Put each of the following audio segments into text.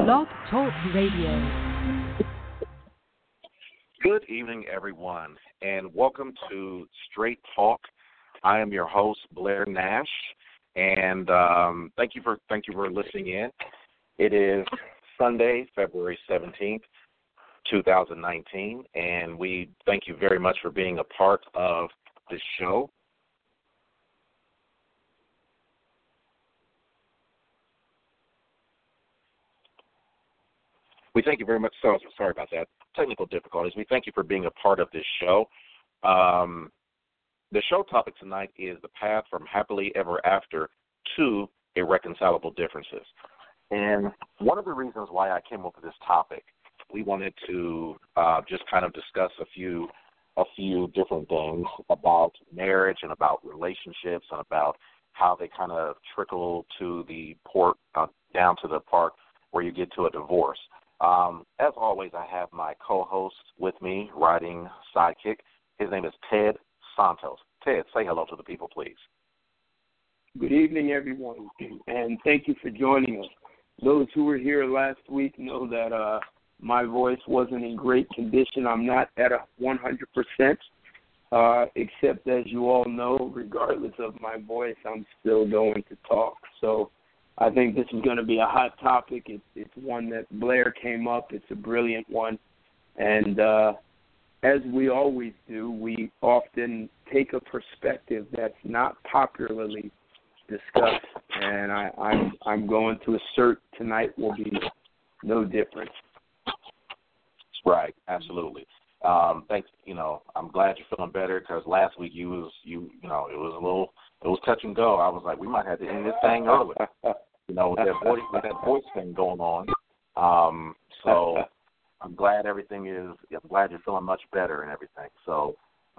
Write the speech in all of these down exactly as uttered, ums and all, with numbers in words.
Blog Talk Radio. Good evening, everyone, and welcome to Straight Talk. I am your host, Blair Nash, and um, thank you for thank you for listening in. It is Sunday, February seventeenth, two thousand nineteen, and we thank you very much for being a part of this show. We thank you very much. So sorry about that. Technical difficulties. We thank you for being a part of this show. Um, the show topic tonight is the path from happily ever after to irreconcilable differences. And one of the reasons why I came up with this topic, we wanted to uh, just kind of discuss a few a few different things about marriage and about relationships and about how they kind of trickle to the port uh, down to the part where you get to a divorce. Um, as always, I have my co-host with me, writing sidekick. His name is Ted Santos. Ted, say hello to the people, please. Good evening, everyone, and thank you for joining us. Those who were here last week know that uh, my voice wasn't in great condition. I'm not at a one hundred percent, uh, except as you all know, regardless of my voice, I'm still going to talk. So I think this is going to be a hot topic. It's, it's one that Blair came up. It's a brilliant one. And uh, as we always do, we often take a perspective that's not popularly discussed. And I, I'm, I'm going to assert tonight will be no different. Right, absolutely. Um, thanks. You know, I'm glad you're feeling better because last week you was you you know it was a little it was touch and go. I was like, we might have to end this thing early. You know, with that voice, with that voice thing going on. Um, so I'm glad everything is. I'm glad you're feeling much better and everything. So,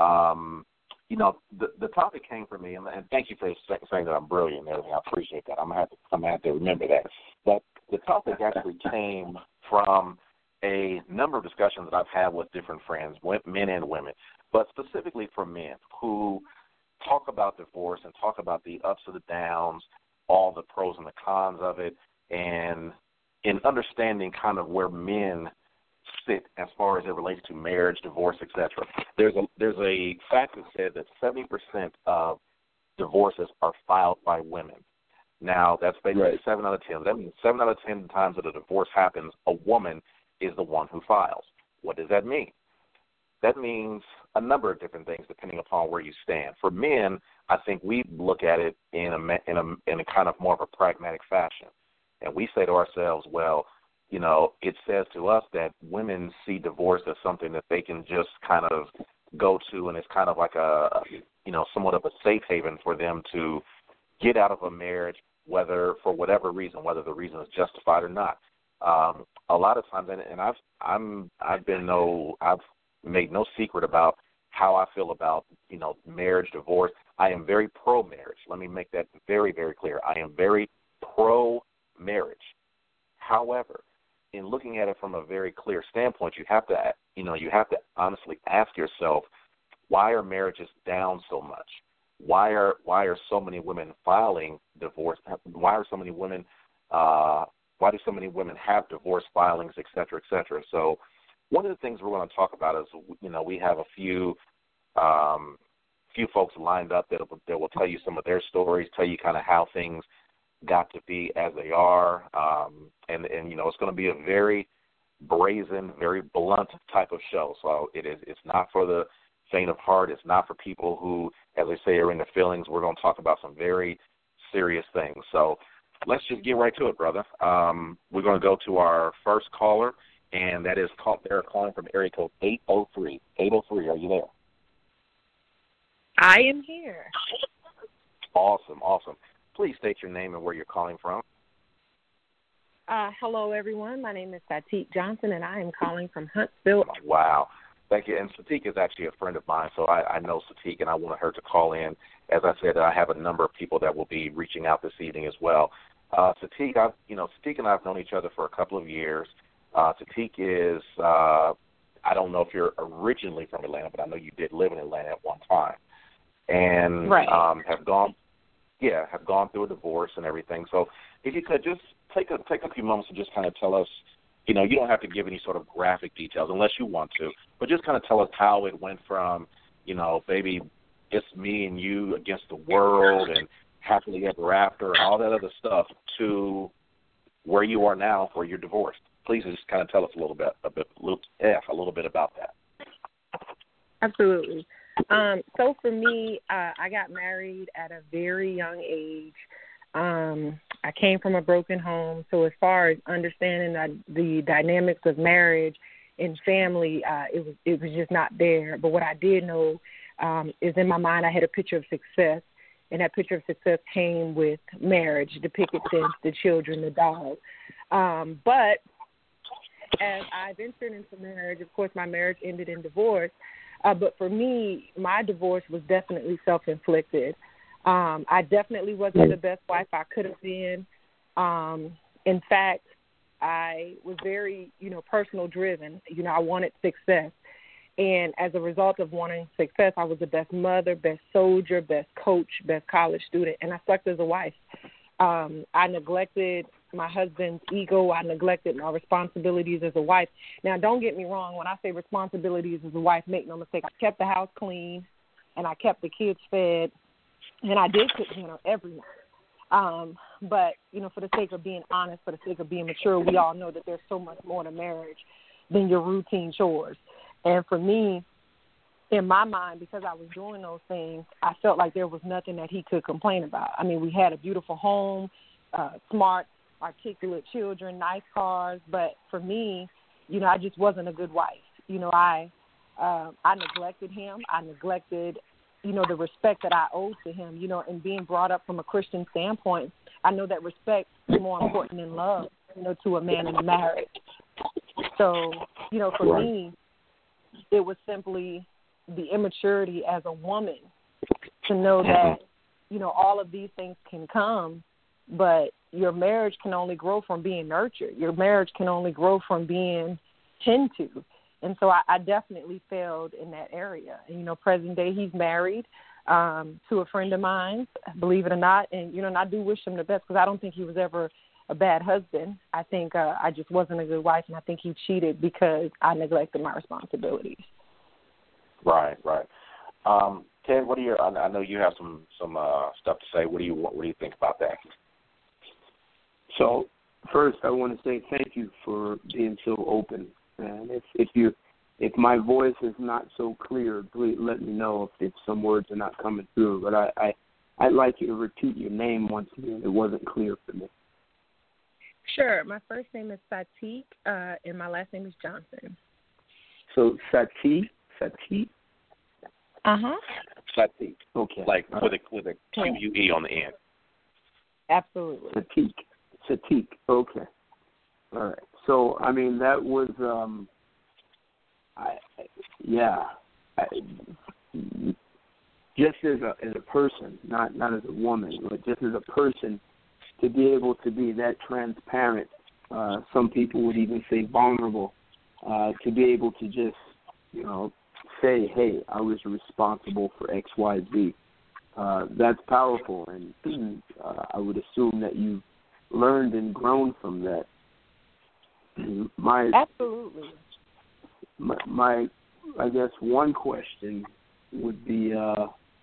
um, you know, the the topic came from me, and, and thank you for saying that I'm brilliant and everything. I appreciate that. I'm gonna have to. I'm gonna have to remember that. But the topic actually came from a number of discussions that I've had with different friends, men and women, but specifically for men who talk about divorce and talk about the ups and the downs, all the pros and the cons of it, and in understanding kind of where men sit as far as it relates to marriage, divorce, et cetera. There's a there's a fact that said that seventy percent of divorces are filed by women. Now, that's basically right. seven out of ten. That means seven out of ten times that a divorce happens, a woman is the one who files. What does that mean? That means a number of different things depending upon where you stand. For men, I think we look at it in a in a in a kind of more of a pragmatic fashion, and we say to ourselves, well, you know, it says to us that women see divorce as something that they can just kind of go to, and it's kind of like a, you know, somewhat of a safe haven for them to get out of a marriage, whether for whatever reason, whether the reason is justified or not. Um, a lot of times, and, and I've I'm I've been no I've made no secret about how I feel about, you know, marriage, divorce. I am very pro-marriage. Let me make that very, very clear. I am very pro-marriage. However, in looking at it from a very clear standpoint, you have to, you know, you have to honestly ask yourself, why are marriages down so much? Why are why are so many women filing divorce? Why are so many women uh, why do so many women have divorce filings, et cetera, et cetera? So one of the things we're going to talk about is, you know, we have a few um, few folks lined up that will, that will tell you some of their stories, tell you kind of how things got to be as they are. Um, and, and, you know, it's going to be a very brazen, very blunt type of show. So it is, it's not for the faint of heart. It's not for people who, as they say, are in their feelings. We're going to talk about some very serious things. So let's just get right to it, brother. Um, we're going to go to our first caller, and that is call, they're calling from area code eight oh three. eight oh three, are you there? I am here. Awesome, awesome. Please state your name and where you're calling from. Uh, hello, everyone. My name is Satiq Johnson, and I am calling from Huntsville. Wow. Thank you. And Satiq is actually a friend of mine, so I, I know Satiq, and I wanted her to call in. As I said, I have a number of people that will be reaching out this evening as well. Uh, Satiq, I've, you know, Satiq and I have known each other for a couple of years. Uh, Satiq is, uh, I don't know if you're originally from Atlanta, but I know you did live in Atlanta at one time. And right. um, have gone yeah, have gone through a divorce and everything. So if you could just take a take a few moments and just kind of tell us, you know, you don't have to give any sort of graphic details unless you want to, but just kind of tell us how it went from, you know, baby, it's me and you against the world and happily ever after and all that other stuff to where you are now where you're divorced. Please just kind of tell us a little bit, a bit, a little, yeah, a little bit about that. Absolutely. Um, so for me, uh, I got married at a very young age. Um, I came from a broken home, so as far as understanding the, the dynamics of marriage and family, uh, it was it was just not there. But what I did know um, is in my mind I had a picture of success, and that picture of success came with marriage, the picket fence, the children, the dog. Um, but as I ventured into marriage, of course, my marriage ended in divorce. Uh, but for me, my divorce was definitely self-inflicted. Um, I definitely wasn't the best wife I could have been. Um, in fact, I was very, you know, personal driven. You know, I wanted success. And as a result of wanting success, I was the best mother, best soldier, best coach, best college student, and I sucked as a wife. Um, I neglected my husband's ego. I neglected my responsibilities as a wife. Now, don't get me wrong. When I say responsibilities as a wife, make no mistake, I kept the house clean, and I kept the kids fed, and I did cook dinner every night. Um, but, you know, for the sake of being honest, for the sake of being mature, we all know that there's so much more to marriage than your routine chores. And for me, in my mind, because I was doing those things, I felt like there was nothing that he could complain about. I mean, we had a beautiful home, uh, smart, articulate children, nice cars. But for me, you know, I just wasn't a good wife. You know, I uh, I neglected him. I neglected, you know, the respect that I owed to him, you know, and being brought up from a Christian standpoint, I know that respect is more important than love, you know, to a man in a marriage. So, you know, for me, it was simply the immaturity as a woman to know that, you know, all of these things can come, but your marriage can only grow from being nurtured. Your marriage can only grow from being tended to. And so I, I definitely failed in that area. And, you know, present day, he's married um, to a friend of mine, believe it or not. And, you know, and I do wish him the best because I don't think he was ever a bad husband. I think uh, I just wasn't a good wife, and I think he cheated because I neglected my responsibilities. Right, right. Um, Ted, what do you? I know you have some some uh, stuff to say. What do you What do you think about that? So, first, I want to say thank you for being so open. And if if you if my voice is not so clear, please let me know if, if some words are not coming through. But I, I I'd like you to repeat your name once again. It wasn't clear for me. Sure. My first name is Satik, uh, and my last name is Johnson. So Satik, Satik. Uh huh. Satik. Okay. Like All with right. a with a Q U E on the end. Absolutely. Satik. Satik. Okay. All right. So I mean that was um. I yeah. I, just as a as a person, not not as a woman, but just as a person, to be able to be that transparent, uh, some people would even say vulnerable, uh, to be able to just, you know, say, hey, I was responsible for X, Y, Z. Uh, that's powerful, and uh, I would assume that you learned and grown from that. My, Absolutely. My, my, I guess one question would be, uh,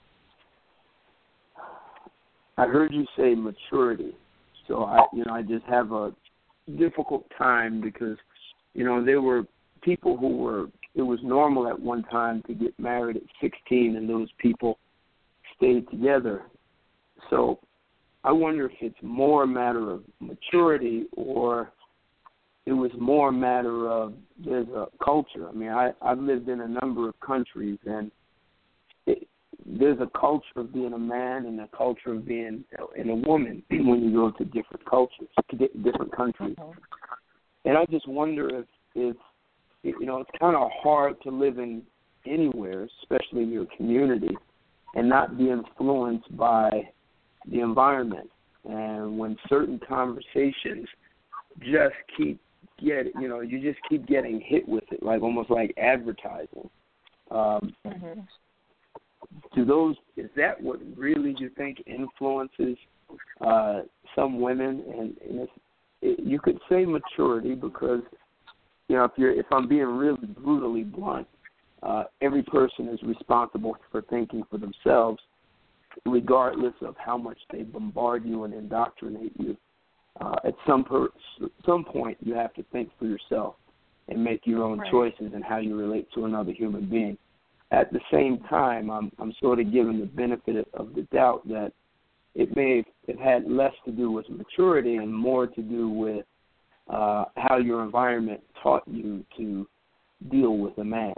I heard you say maturity. So I, you know, I just have a difficult time because, you know, there were people who were. It was normal at one time to get married at sixteen, and those people stayed together. So I wonder if it's more a matter of maturity or it was more a matter of there's a culture. I mean, I, I've lived in a number of countries, and it, there's a culture of being a man and a culture of being and a woman when you go to different cultures, different countries. And I just wonder if, if you know, it's kind of hard to live in anywhere, especially in your community, and not be influenced by the environment. And when certain conversations just keep getting, you know, you just keep getting hit with it, like almost like advertising. Um, mm-hmm. do those, is that what really you think influences uh, some women? And, and it's, it, you could say maturity because, you know, if you're, if I'm being really brutally blunt, uh, every person is responsible for thinking for themselves, regardless of how much they bombard you and indoctrinate you. Uh, at some per, some point, you have to think for yourself and make your own right. choices in how you relate to another human being. At the same time, I'm, I'm sort of given the benefit of the doubt that it may have had less to do with maturity and more to do with uh, how your environment taught you to deal with a man.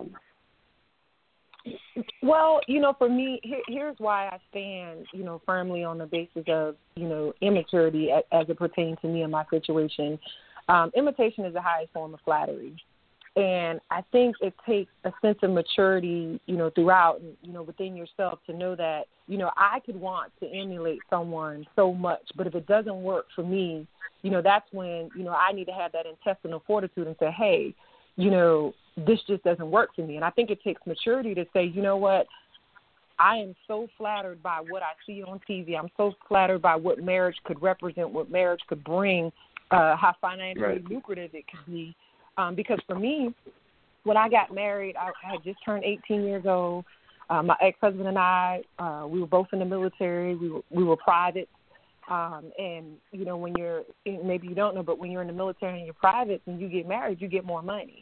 Well, you know, for me, here, here's why I stand, you know, firmly on the basis of, you know, immaturity as, as it pertains to me and my situation. Um, imitation is the highest form of flattery. And I think it takes a sense of maturity, you know, throughout, you know, within yourself to know that, you know, I could want to emulate someone so much, but if it doesn't work for me, you know, that's when, you know, I need to have that intestinal fortitude and say, hey, you know, this just doesn't work for me. And I think it takes maturity to say, you know what, I am so flattered by what I see on T V. I'm so flattered by what marriage could represent, what marriage could bring, uh, how financially right. lucrative it could be. Um, because for me, when I got married, I, I had just turned eighteen years old. Uh, my ex-husband and I, uh, we were both in the military. We were, we were private. Um, and, you know, when you're, maybe you don't know, but when you're in the military and you're private and you get married, you get more money.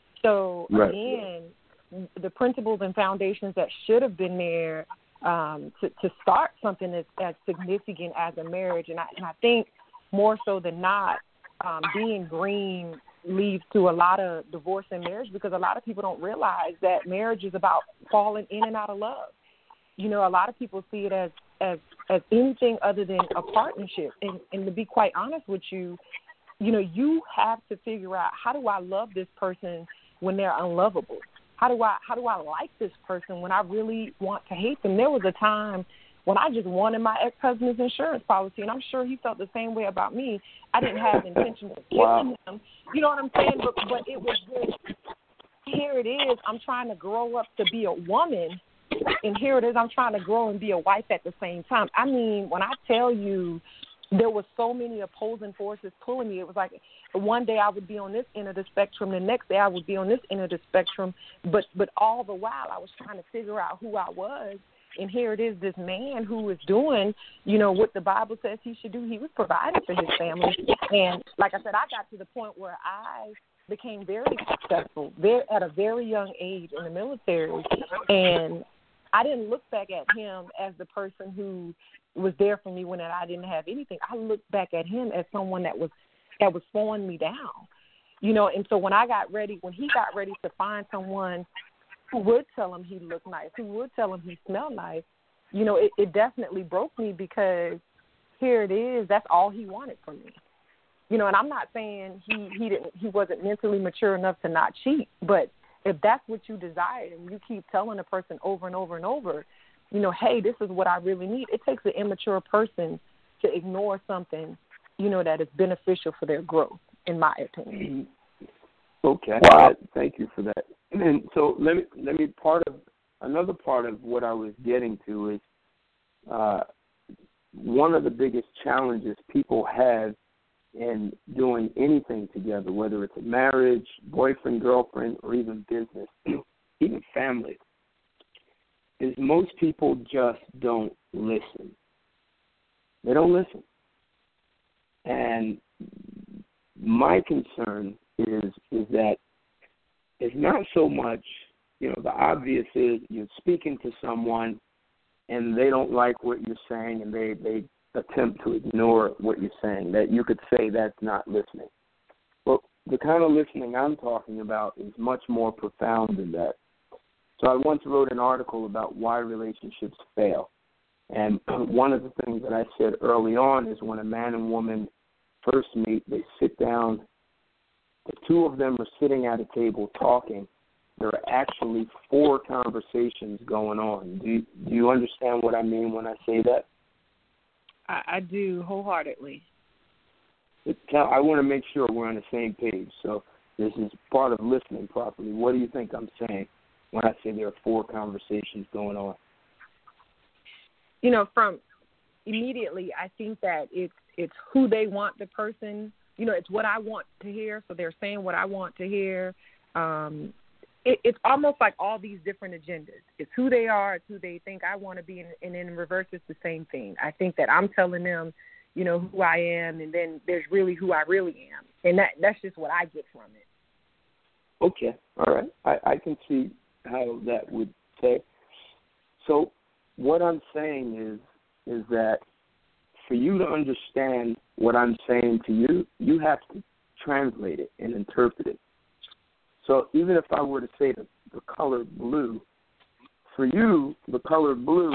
So, right. again, the principles and foundations that should have been there um, to, to start something as, as significant as a marriage, and I, and I think more so than not, um, being green leads to a lot of divorce and marriage because a lot of people don't realize that marriage is about falling in and out of love. You know, a lot of people see it as, as, as anything other than a partnership. And, and to be quite honest with you, you know, you have to figure out, how do I love this person when they're unlovable? How do I how do I like this person when I really want to hate them? There was a time when I just wanted my ex-husband's insurance policy, and I'm sure he felt the same way about me. I didn't have the intention of killing wow. him. You know what I'm saying? But, but it was just, here it is. I'm trying to grow up to be a woman, and here it is. I'm trying to grow and be a wife at the same time. I mean, when I tell you there were so many opposing forces pulling me, it was like one day I would be on this end of the spectrum, the next day I would be on this end of the spectrum, but but all the while I was trying to figure out who I was. And here it is, this man who is doing, you know, what the Bible says he should do. He was providing for his family. And like I said, I got to the point where I became very successful very, at a very young age in the military. And I didn't look back at him as the person who was there for me when I didn't have anything. I looked back at him as someone that was that was slowing me down. You know, and so when I got ready, when he got ready to find someone who would tell him he looked nice, who would tell him he smelled nice, you know, it, it definitely broke me because here it is, that's all he wanted from me. You know, and I'm not saying he, he didn't he wasn't mentally mature enough to not cheat, but if that's what you desire and you keep telling a person over and over and over, you know, hey, this is what I really need, it takes an immature person to ignore something, you know, that is beneficial for their growth, in my opinion. Okay. Wow. Thank you for that. And so let me let me part of another part of what I was getting to is uh, one of the biggest challenges people have in doing anything together, whether it's a marriage, boyfriend, girlfriend, or even business, even family, is most people just don't listen. They don't listen. And my concern is is that it's not so much, you know, the obvious is you're speaking to someone and they don't like what you're saying and they, they attempt to ignore what you're saying, that you could say that's not listening. Well, the kind of listening I'm talking about is much more profound than that. So I once wrote an article about why relationships fail. And one of the things that I said early on is when a man and woman first meet, they sit down. The two of them are sitting at a table talking. There are actually four conversations going on. Do you, do you understand what I mean when I say that? I, I do wholeheartedly. It, I want to make sure we're on the same page. So this is part of listening properly. What do you think I'm saying when I say there are four conversations going on? you know, from immediately, I think that it's it's who they want the person. You know, it's what I want to hear, so they're saying what I want to hear. Um, it, it's almost like all these different agendas. It's who they are, it's who they think I want to be, and, and in reverse, it's the same thing. I think that I'm telling them, you know, who I am, and then there's really who I really am, and that that's just what I get from it. Okay, all right. I, I can see how that would say. So what I'm saying is is that for you to understand what I'm saying to you, you have to translate it and interpret it. So even if I were to say the, the color blue, for you, the color blue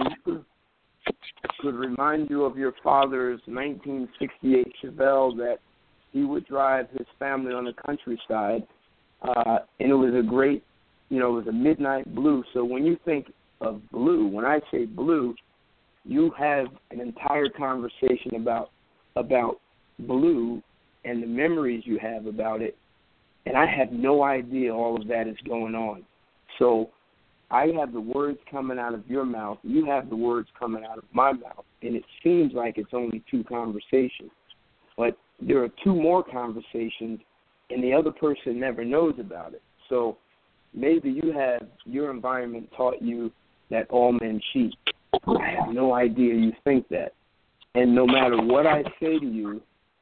could remind you of your father's nineteen sixty-eight Chevelle that he would drive his family on the countryside, uh, and it was a great, you know, it was a midnight blue. So when you think of blue, when I say blue, you have an entire conversation about about blue and the memories you have about it, and I have no idea all of that is going on. So I have the words coming out of your mouth, you have the words coming out of my mouth, and it seems like it's only two conversations. But there are two more conversations, and the other person never knows about it. So maybe you have, your environment taught you that all men cheat. I have no idea you think that. And no matter what I say to you,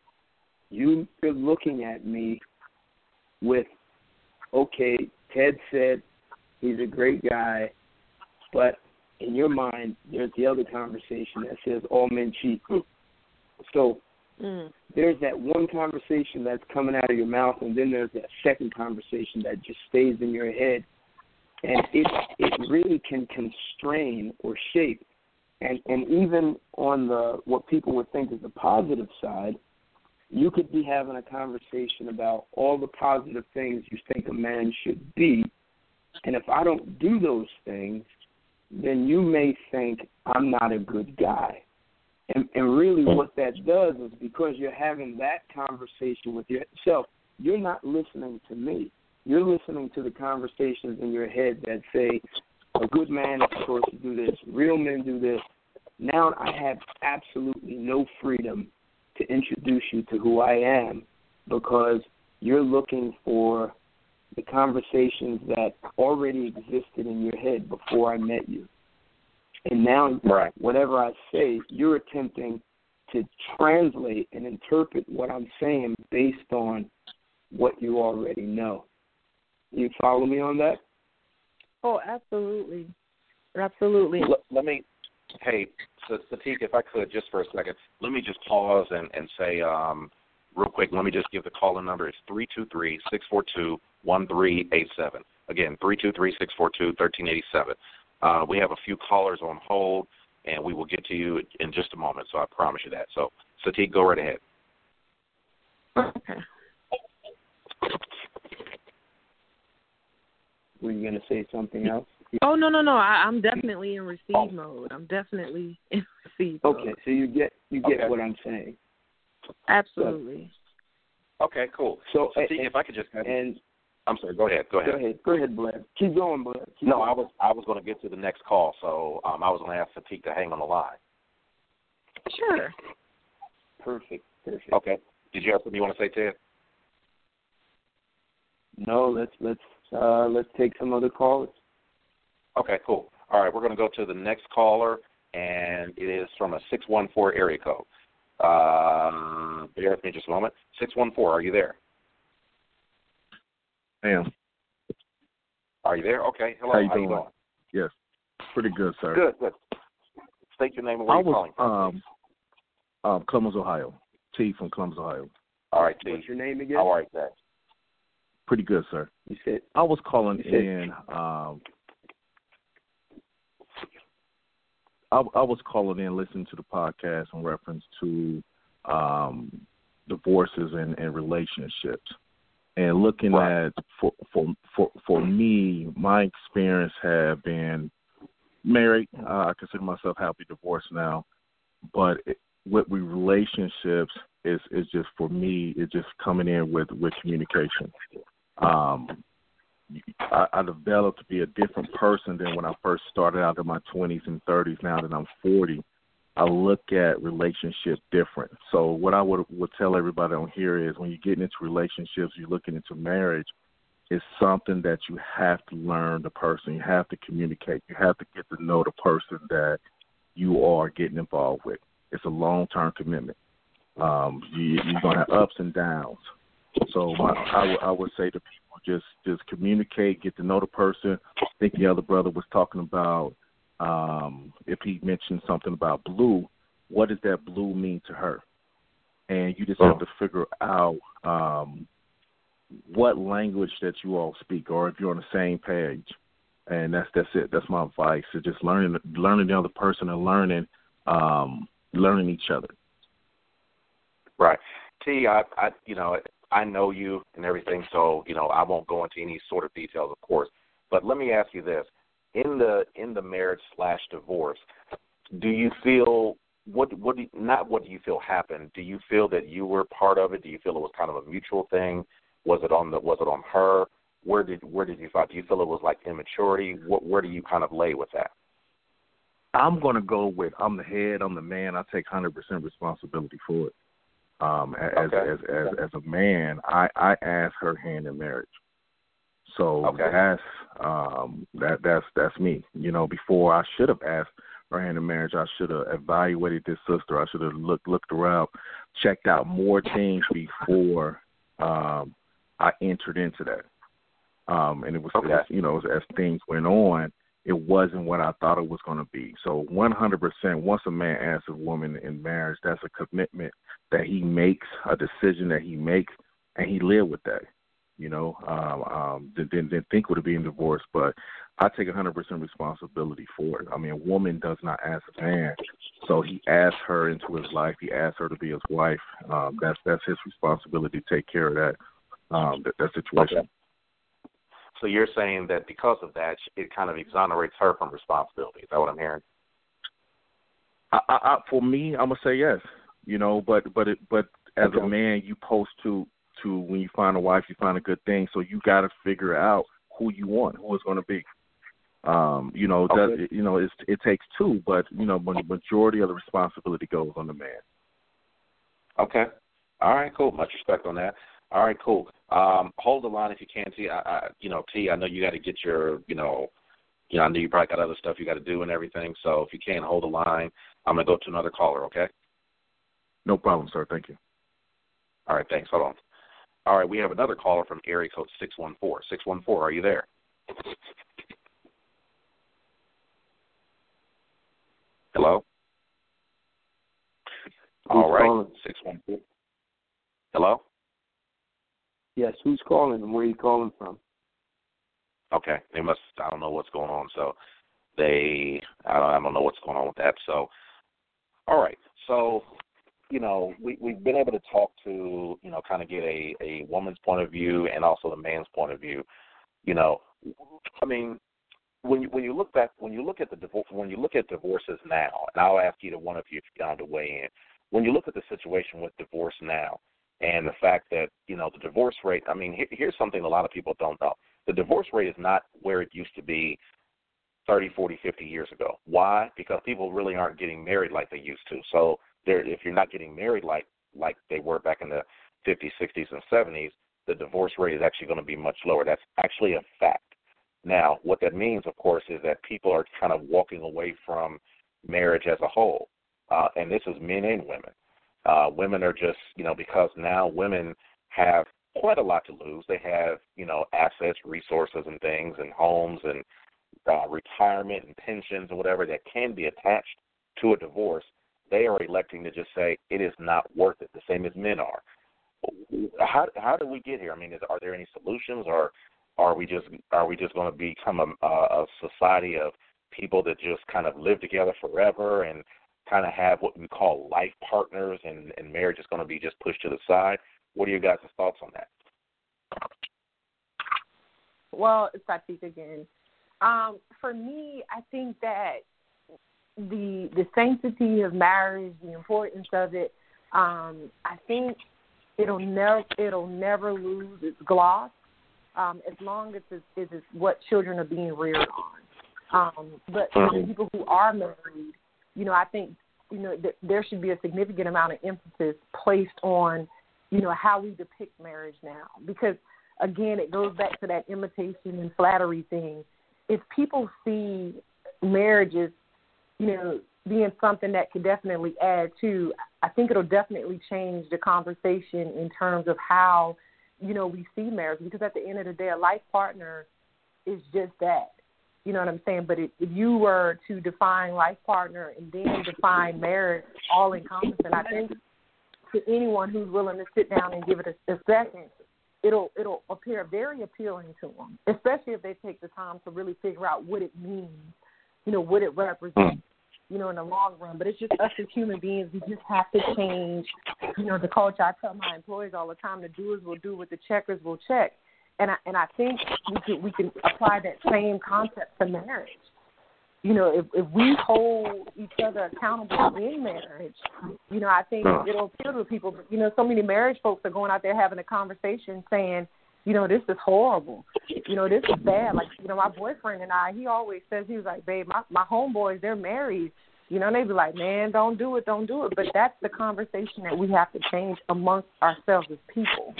you're looking at me with, okay, Ted said he's a great guy, but in your mind, there's the other conversation that says all men cheat. So mm. there's that one conversation that's coming out of your mouth, and then there's that second conversation that just stays in your head. And it it really can constrain or shape. And and even on the what people would think is the positive side, you could be having a conversation about all the positive things you think a man should be. And if I don't do those things, then you may think I'm not a good guy. And, and really what that does is because you're having that conversation with yourself, you're not listening to me. You're listening to the conversations in your head that say, a good man is supposed to do this, real men do this. Now I have absolutely no freedom to introduce you to who I am because you're looking for the conversations that already existed in your head before I met you. And now right. whatever I say, you're attempting to translate and interpret what I'm saying based on what you already know. You follow me on that? Oh, absolutely. Absolutely. Let, let me, hey, Satiq, if I could, just for a second, let me just pause and, and say um, real quick, let me just give the caller number. It's three two three, six four two, one three eight seven. Again, three two three, six four two, one three eight seven. Uh, we have a few callers on hold, and we will get to you in just a moment, so I promise you that. So, Satiq, go right ahead. Okay. Were you going to say something else? Oh, no, no, no. I, I'm definitely in receive oh. mode. I'm definitely in receive mode. Okay, so you get you get okay. what I'm saying. Absolutely. So, okay, cool. So, so and, see, if I could just and I'm sorry. Go ahead. Go ahead. Go ahead. Go ahead, Blair. Keep going, Blair. Keep no, going. I was I was going to get to the next call, so um, I was going to ask Satiq to hang on the line. Sure. Perfect. Perfect. Okay. Did you have something you want to say, Ted? No. Let's let's uh, let's take some other callers. Okay. Cool. All right. We're going to go to the next caller, and it is from a six one four area code. Um, bear with me just a moment. six one four. Are you there? I am. Are you there? Okay. Hello. How you How doing? You doing? Yes. Pretty good, sir. Good, good. State your name and where I you're was, calling from. Um, um, Columbus, Ohio. T from Columbus, Ohio. All right, T. What's your name again? How are you today? Pretty good, sir. You said I was calling you said, in. Um, I, I was calling in, listening to the podcast in reference to um, divorces and, and relationships. And looking right. at for for for for me, my experience have been married. Uh, I consider myself happily divorced now, but it, with we relationships is is just for me. It's just coming in with, with communication. Um, I, I developed to be a different person than when I first started out in my twenties and thirties. Now that I'm forty, I look at relationships different. So what I would would tell everybody on here is when you're getting into relationships, you're looking into marriage, it's something that you have to learn the person. You have to communicate. You have to get to know the person that you are getting involved with. It's a long-term commitment. Um, you, you're going to have ups and downs. So my, I, w- I would say to people, just just communicate, get to know the person. I think the other brother was talking about um, if he mentioned something about blue, what does that blue mean to her? And you just have to figure out um, what language that you all speak, or if you're on the same page. And that's that's it. That's my advice. So just learning learning the other person and learning um, learning each other. Right. T, I, I, you know, I know you and everything, so, you know, I won't go into any sort of details, of course. But let me ask you this. In the in the marriage slash divorce, do you feel, what, what do you, not what do you feel happened, do you feel that you were part of it? Do you feel it was kind of a mutual thing? Was it on the, was it on her? Where did, where did you find, do you feel it was like immaturity? What, where do you kind of lay with that? I'm going to go with I'm the head, I'm the man. I take one hundred percent responsibility for it. Um, as, okay. as as okay. as a man, I, I asked her hand in marriage. So okay. that's um, that that's that's me. You know, before I should have asked her hand in marriage, I should have evaluated this sister. I should have looked looked around, checked out more things before um, I entered into that. Um, and it was, okay. as, you know, as, as things went on, it wasn't what I thought it was going to be. So one hundred percent, once a man asks a woman in marriage, that's a commitment that he makes, a decision that he makes, and he live with that. You know, um, um, didn't, didn't think it would be in divorce, but I take one hundred percent responsibility for it. I mean, a woman does not ask a man, so he asked her into his life. He asked her to be his wife. Um, that's that's his responsibility to take care of that um, that, that situation. Okay. So you're saying that because of that, it kind of exonerates her from responsibility. Is that what I'm hearing? I, I, I, for me, I'm gonna say yes. You know, but but it, but as okay. a man, you post to to when you find a wife, you find a good thing. So you got to figure out who you want, who it's going to be. Um, you know, okay. does, you know, it's, it takes two, but you know, the majority of the responsibility goes on the man. Okay. All right. Cool. Much respect on that. All right. Cool. Um, hold the line if you can, T. I, I, you know, T. I know you got to get your, you know, you know, I know you probably got other stuff you got to do and everything. So if you can't hold the line, I'm gonna go to another caller. Okay. No problem, sir. Thank you. All right. Thanks. Hold on. All right. We have another caller from area code six one four. six one four. Are you there? Hello. Who's All right. calling? six one four. Hello. Yes. Who's calling and where are you calling from? Okay, they must. I don't know what's going on. So they, I don't, I don't know what's going on with that. So, all right. So, you know, we we've been able to talk to, you know, kind of get a a woman's point of view and also the man's point of view. You know, I mean, when you when you look back, when you look at the divorce, when you look at divorces now, and I'll ask either one of you if you got to weigh in. When you look at the situation with divorce now, and the fact that, you know, the divorce rate. I mean, here, here's something a lot of people don't know. The divorce rate is not where it used to be thirty, forty, fifty years ago. Why? Because people really aren't getting married like they used to. So if you're not getting married like, like they were back in the fifties, sixties, and seventies, the divorce rate is actually going to be much lower. That's actually a fact. Now, what that means, of course, is that people are kind of walking away from marriage as a whole, uh, and this is men and women. Uh, women are just, you know, because now women have quite a lot to lose. They have, you know, assets, resources, and things, and homes, and uh, retirement, and pensions, and whatever that can be attached to a divorce. They are electing to just say it is not worth it, the same as men are. How how do we get here? I mean, is, are there any solutions, or are we just are we just going to become a, a society of people that just kind of live together forever and kind of have what we call life partners, and, and marriage is going to be just pushed to the side? What are your guys' thoughts on that? Well, it's Fatika again. Um, for me, I think that the the sanctity of marriage, the importance of it, um, I think it'll never it'll never lose its gloss um, as long as it's, it's, it's what children are being reared on. Um, but for the people who are married, you know, I think you know, th- there should be a significant amount of emphasis placed on, you know, how we depict marriage now. Because, again, it goes back to that imitation and flattery thing. If people see marriages, you know, being something that could definitely add to, I think it'll definitely change the conversation in terms of how, you know, we see marriage. Because at the end of the day, a life partner is just that. You know what I'm saying? But if, if you were to define life partner and then define marriage all encompassing, I think to anyone who's willing to sit down and give it a, a second, it'll it'll appear very appealing to them, especially if they take the time to really figure out what it means, you know, what it represents, you know, in the long run. But it's just us as human beings, we just have to change, you know, the culture. I tell my employees all the time, the doers will do what the checkers will check. And I, and I think we can, we can apply that same concept to marriage. You know, if, if we hold each other accountable in marriage, you know, I think it'll appeal to people. But, you know, so many marriage folks are going out there having a conversation saying, you know, this is horrible. You know, this is bad. Like, you know, my boyfriend and I, he always says, he was like, babe, my, my homeboys, they're married. You know, and they be like, man, don't do it, don't do it. But that's the conversation that we have to change amongst ourselves as people.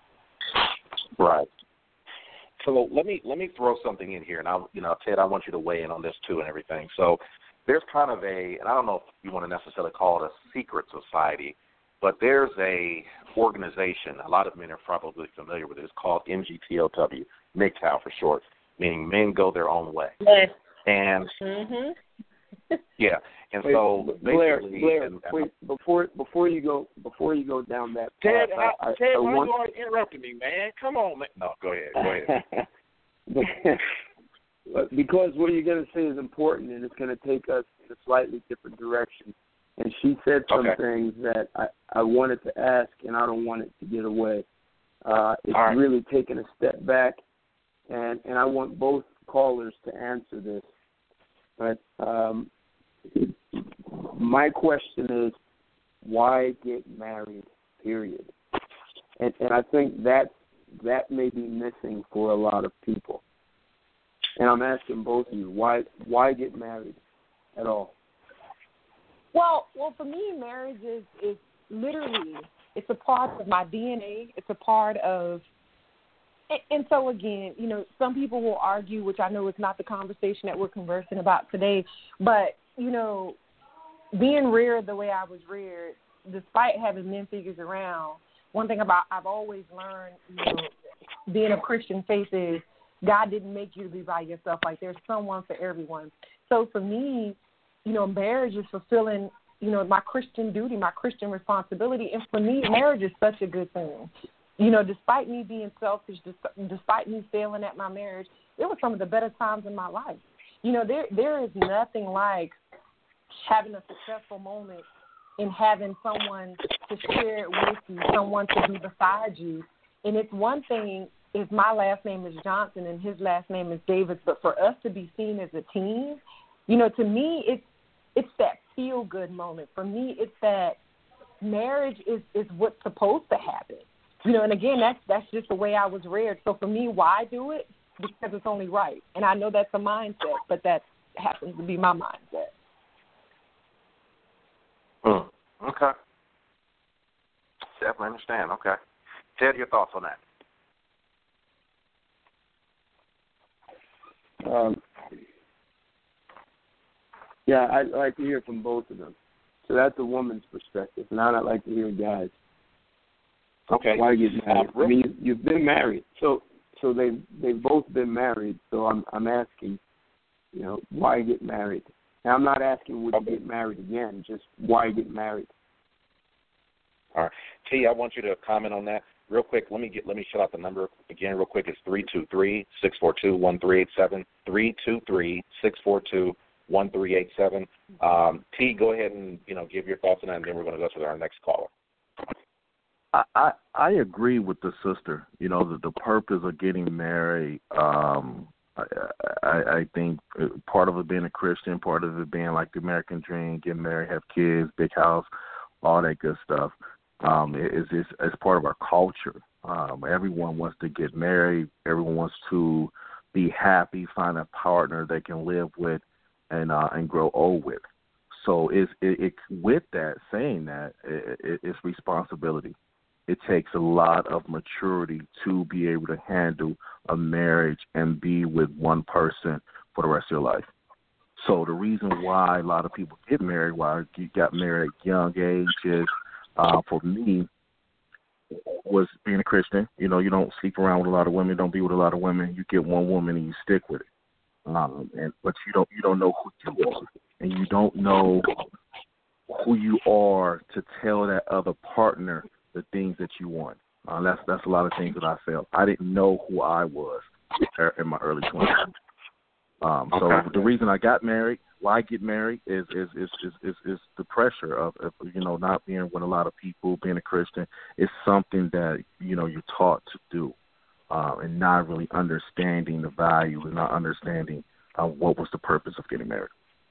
Right. So let me let me throw something in here, and I, you know, Ted, I want you to weigh in on this too and everything. So there's kind of a, and I don't know if you want to necessarily call it a secret society, but there's a organization. A lot of men are probably familiar with it. It's called M G T O W, M G T O W for short, meaning men go their own way. Yes. And mm-hmm. yeah, and wait, so Blair, basically, Blair, and, and wait, before before you go before you go down that Ted, path, I, I, Ted, I why want, you always interrupting me, man? Come on, man. No, go ahead, go ahead. Because what you're going to say is important, and it's going to take us in a slightly different direction. And she said some okay. things that I, I wanted to ask, and I don't want it to get away. Uh, it's All right. really taking a step back, and, and I want both callers to answer this. But um, my question is, why get married, period? And, and I think that that may be missing for a lot of people. And I'm asking both of you, why why get married at all? Well, well, for me, marriage is, is literally, it's a part of my D N A. It's a part of, and, and so again, you know, some people will argue, which I know is not the conversation that we're conversing about today, but, you know, being reared the way I was reared, despite having men figures around, one thing about I've always learned, you know, being a Christian faith is God didn't make you to be by yourself. Like, there's someone for everyone. So for me, you know, marriage is fulfilling, you know, my Christian duty, my Christian responsibility. And for me, marriage is such a good thing. You know, despite me being selfish, despite me failing at my marriage, it was some of the better times in my life. You know, there there is nothing like having a successful moment and having someone to share it with you, someone to be beside you. And it's one thing if my last name is Johnson and his last name is Davis, but for us to be seen as a team, you know, to me, it's it's that feel-good moment. For me, it's that marriage is, is what's supposed to happen. You know, and again, that's that's just the way I was reared. So for me, why do it? Because it's only right. And I know that's a mindset, but that happens to be my mindset. Mm, okay. Definitely understand. Okay. Ted, your thoughts on that? Um, yeah, I'd like to hear from both of them. So that's a woman's perspective. Now I'd like to hear guys. Okay. Why get married? I mean, you, you've been married, so so they've they've both been married. So I'm I'm asking, you know, why get married? And I'm not asking would okay. you get married again. Just why get married? All right, T, I want you to comment on that real quick. Let me get let me shut out the number again real quick. It's three two three, six four two, one three eight seven. three two three, six four two, one three eight seven. Um, T, go ahead and you know give your thoughts on that, and then we're going to go to our next caller. I, I I agree with the sister. You know, the, the purpose of getting married. Um, I, I I think part of it being a Christian, part of it being like the American dream, get married, have kids, big house, all that good stuff. Um, it, it's, it's it's part of our culture. Um, everyone wants to get married. Everyone wants to be happy, find a partner they can live with, and uh, and grow old with. So it's, it, it, with that, saying that, it, it, it's responsibility. It takes a lot of maturity to be able to handle a marriage and be with one person for the rest of your life. So the reason why a lot of people get married, why you got married at young age is, uh, for me, was being a Christian. You know, you don't sleep around with a lot of women, don't be with a lot of women. You get one woman and you stick with it. Um, and but you don't you don't know who you are, and you don't know who you are to tell that other partner the things that you want. Uh, that's that's a lot of things that I felt. I didn't know who I was in my early twenties. Um, so okay. the reason I got married, why I get married, is is is is, is, is the pressure of, of you know not being with a lot of people, being a Christian. It's something that you know you're taught to do, uh, and not really understanding the value and not understanding uh, what was the purpose of getting married.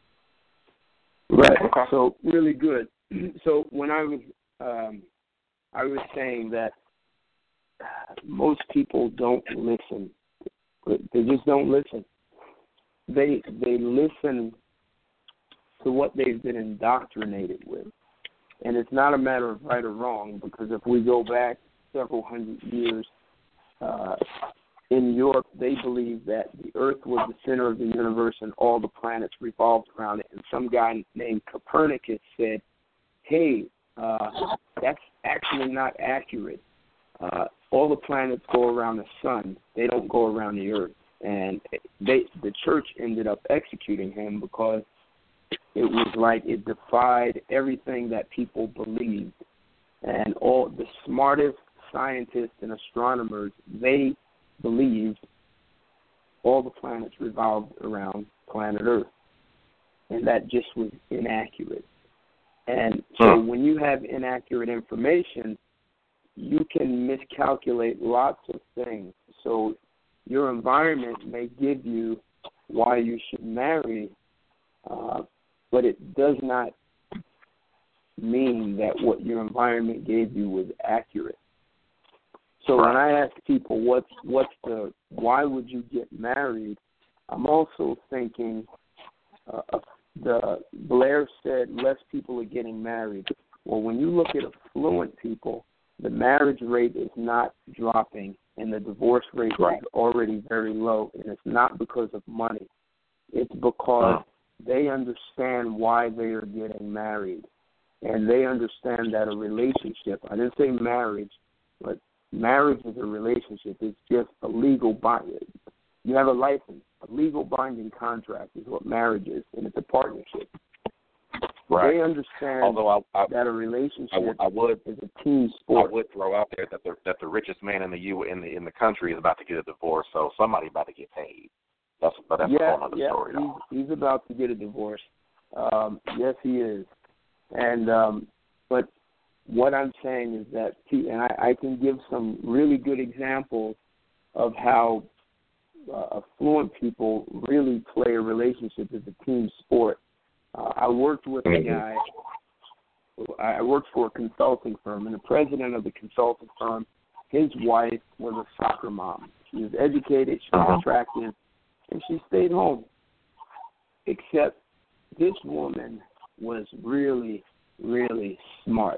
Right. So really good. So when I was um, I was saying that most people don't listen. They just don't listen. They they listen to what they've been indoctrinated with. And it's not a matter of right or wrong, because if we go back several hundred years, uh, in Europe, they believed that the Earth was the center of the universe and all the planets revolved around it. And some guy named Copernicus said, hey, uh, that's actually not accurate. Uh, all the planets go around the sun. They don't go around the Earth. And they, the church ended up executing him because it was like it defied everything that people believed. And all the smartest scientists and astronomers, they believed all the planets revolved around planet Earth. And that just was inaccurate. And so when you have inaccurate information, you can miscalculate lots of things. So your environment may give you why you should marry, uh, but it does not mean that what your environment gave you was accurate. So when I ask people what's what's the why would you get married, I'm also thinking uh, of the Blair said less people are getting married. Well, when you look at affluent people, the marriage rate is not dropping, and the divorce rate right. is already very low, and it's not because of money. It's because oh. they understand why they are getting married, and they understand that a relationship, I didn't say marriage, but marriage is a relationship. It's just a legal binding. You have a license. A legal binding contract is what marriage is, and it's a partnership. Right. They understand Although I, I, that a relationship I, w- I would, is a team sport. I would throw out there that the that the richest man in the U in the in the country is about to get a divorce, so somebody about to get paid. That's but that's yeah, a whole other yeah, story. He's, he's about to get a divorce. Um, yes, he is. And um, but what I'm saying is that, and I, I can give some really good examples of how uh, affluent people really play a relationship as a team sport. Uh, I worked with a guy, I worked for a consulting firm, and the president of the consulting firm, his wife was a soccer mom. She was educated, she was attractive, and she stayed home. Except this woman was really, really smart.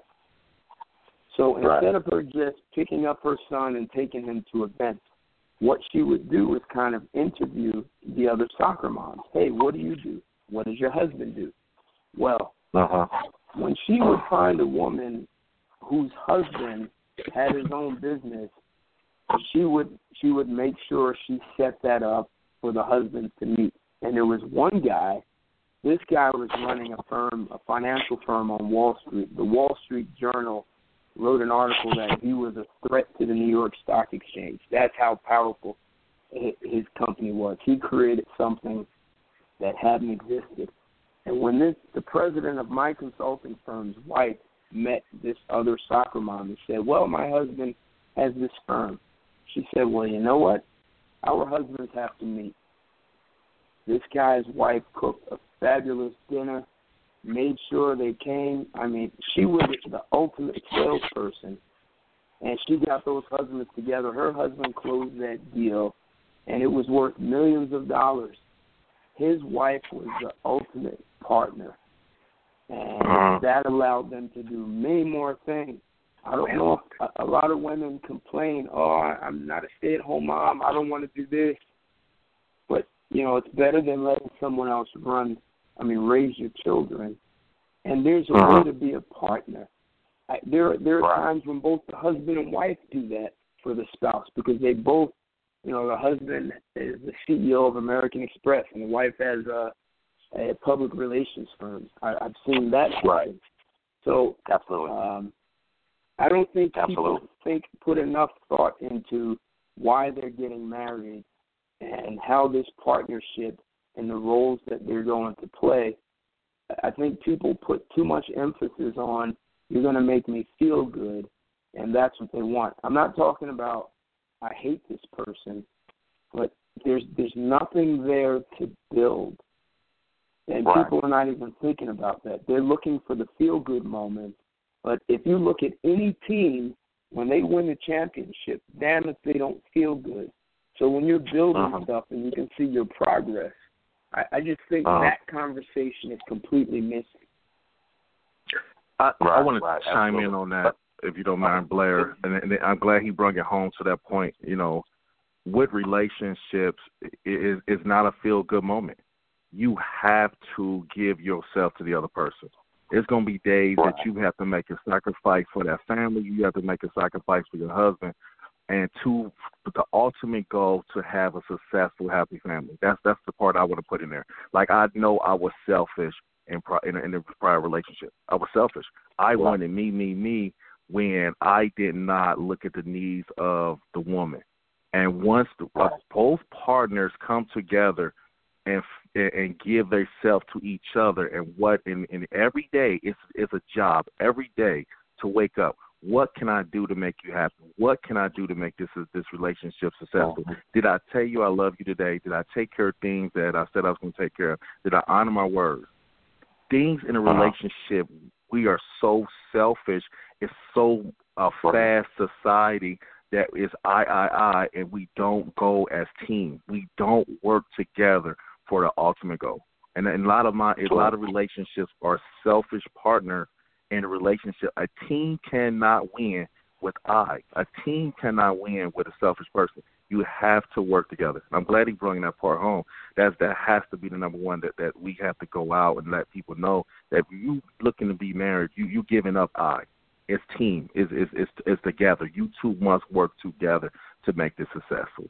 So instead right. of her just picking up her son and taking him to events, what she would do is kind of interview the other soccer moms. Hey, what do you do? What does your husband do? Well, uh-huh. when she would find a woman whose husband had his own business, she would she would make sure she set that up for the husband to meet. And there was one guy, this guy was running a firm, a financial firm on Wall Street. The Wall Street Journal wrote an article that he was a threat to the New York Stock Exchange. That's how powerful his company was. He created something that hadn't existed. And when this, the president of my consulting firm's wife met this other soccer mom and said, well, my husband has this firm. She said, well, you know what? Our husbands have to meet. This guy's wife cooked a fabulous dinner, made sure they came. I mean, she was the ultimate salesperson, and she got those husbands together. Her husband closed that deal, and it was worth millions of dollars. His wife was the ultimate partner. And uh-huh. that allowed them to do many more things. I don't know. A, a lot of women complain, oh, I'm not a stay-at-home mom. I don't want to do this. But, you know, it's better than letting someone else run, I mean, raise your children. And there's a uh-huh. way to be a partner. I, there, there are right. times when both the husband and wife do that for the spouse because they both, you know, the husband is the C E O of American Express and the wife has a, a public relations firm. I, I've seen that happen. Right. So, Absolutely. Um, I don't think Absolutely. people think put enough thought into why they're getting married and how this partnership and the roles that they're going to play. I think people put too much emphasis on you're going to make me feel good, and that's what they want. I'm not talking about I hate this person, but there's there's nothing there to build, and right. people are not even thinking about that. They're looking for the feel-good moment. But if you look at any team, when they win the championship, damn if they don't feel good. So when you're building uh-huh. stuff and you can see your progress, I, I just think uh-huh. that conversation is completely missing. I, right, I want right, to chime absolutely. in on that, if you don't mind, Blair. And, and I'm glad he brought it home to that point. You know, with relationships, it is it's not a feel-good moment. You have to give yourself to the other person. It's going to be days right. that you have to make a sacrifice for that family. You have to make a sacrifice for your husband. And to the ultimate goal to have a successful, happy family. That's that's the part I want to put in there. Like, I know I was selfish in in, in the prior relationship. I was selfish. I right. wanted me, me, me when I did not look at the needs of the woman. And once the, right. both partners come together and and give themselves to each other, and what in, in every day it's it's a job every day to wake up. What can I do to make you happy? What can I do to make this this relationship successful? Uh-huh. Did I tell you I love you today? Did I take care of things that I said I was going to take care of? Did I honor my word? Things in a uh-huh. relationship, we are so selfish. It's so a fast society that is I, I, I, and we don't go as team. We don't work together for the ultimate goal. And, and a lot of my, a lot of relationships are selfish partner in a relationship. A team cannot win with I. A team cannot win with a selfish person. You have to work together. I'm glad he brought that part home. That's, that has to be the number one that, that we have to go out and let people know that if you looking to be married, you you giving up I. It's team. It's, it's, it's, it's together. You two must work together to make this successful.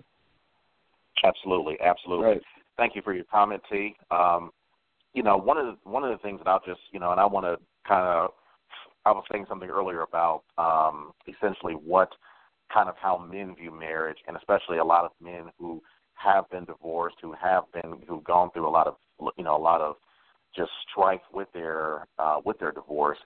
Absolutely, absolutely. Right. Thank you for your comment, T. Um, you know, one of the, one of the things that I'll just, you know, and I want to kind of, I was saying something earlier about um, essentially what kind of how men view marriage, and especially a lot of men who have been divorced, who have been, who've gone through a lot of, you know, a lot of just strife with their uh, with their divorce,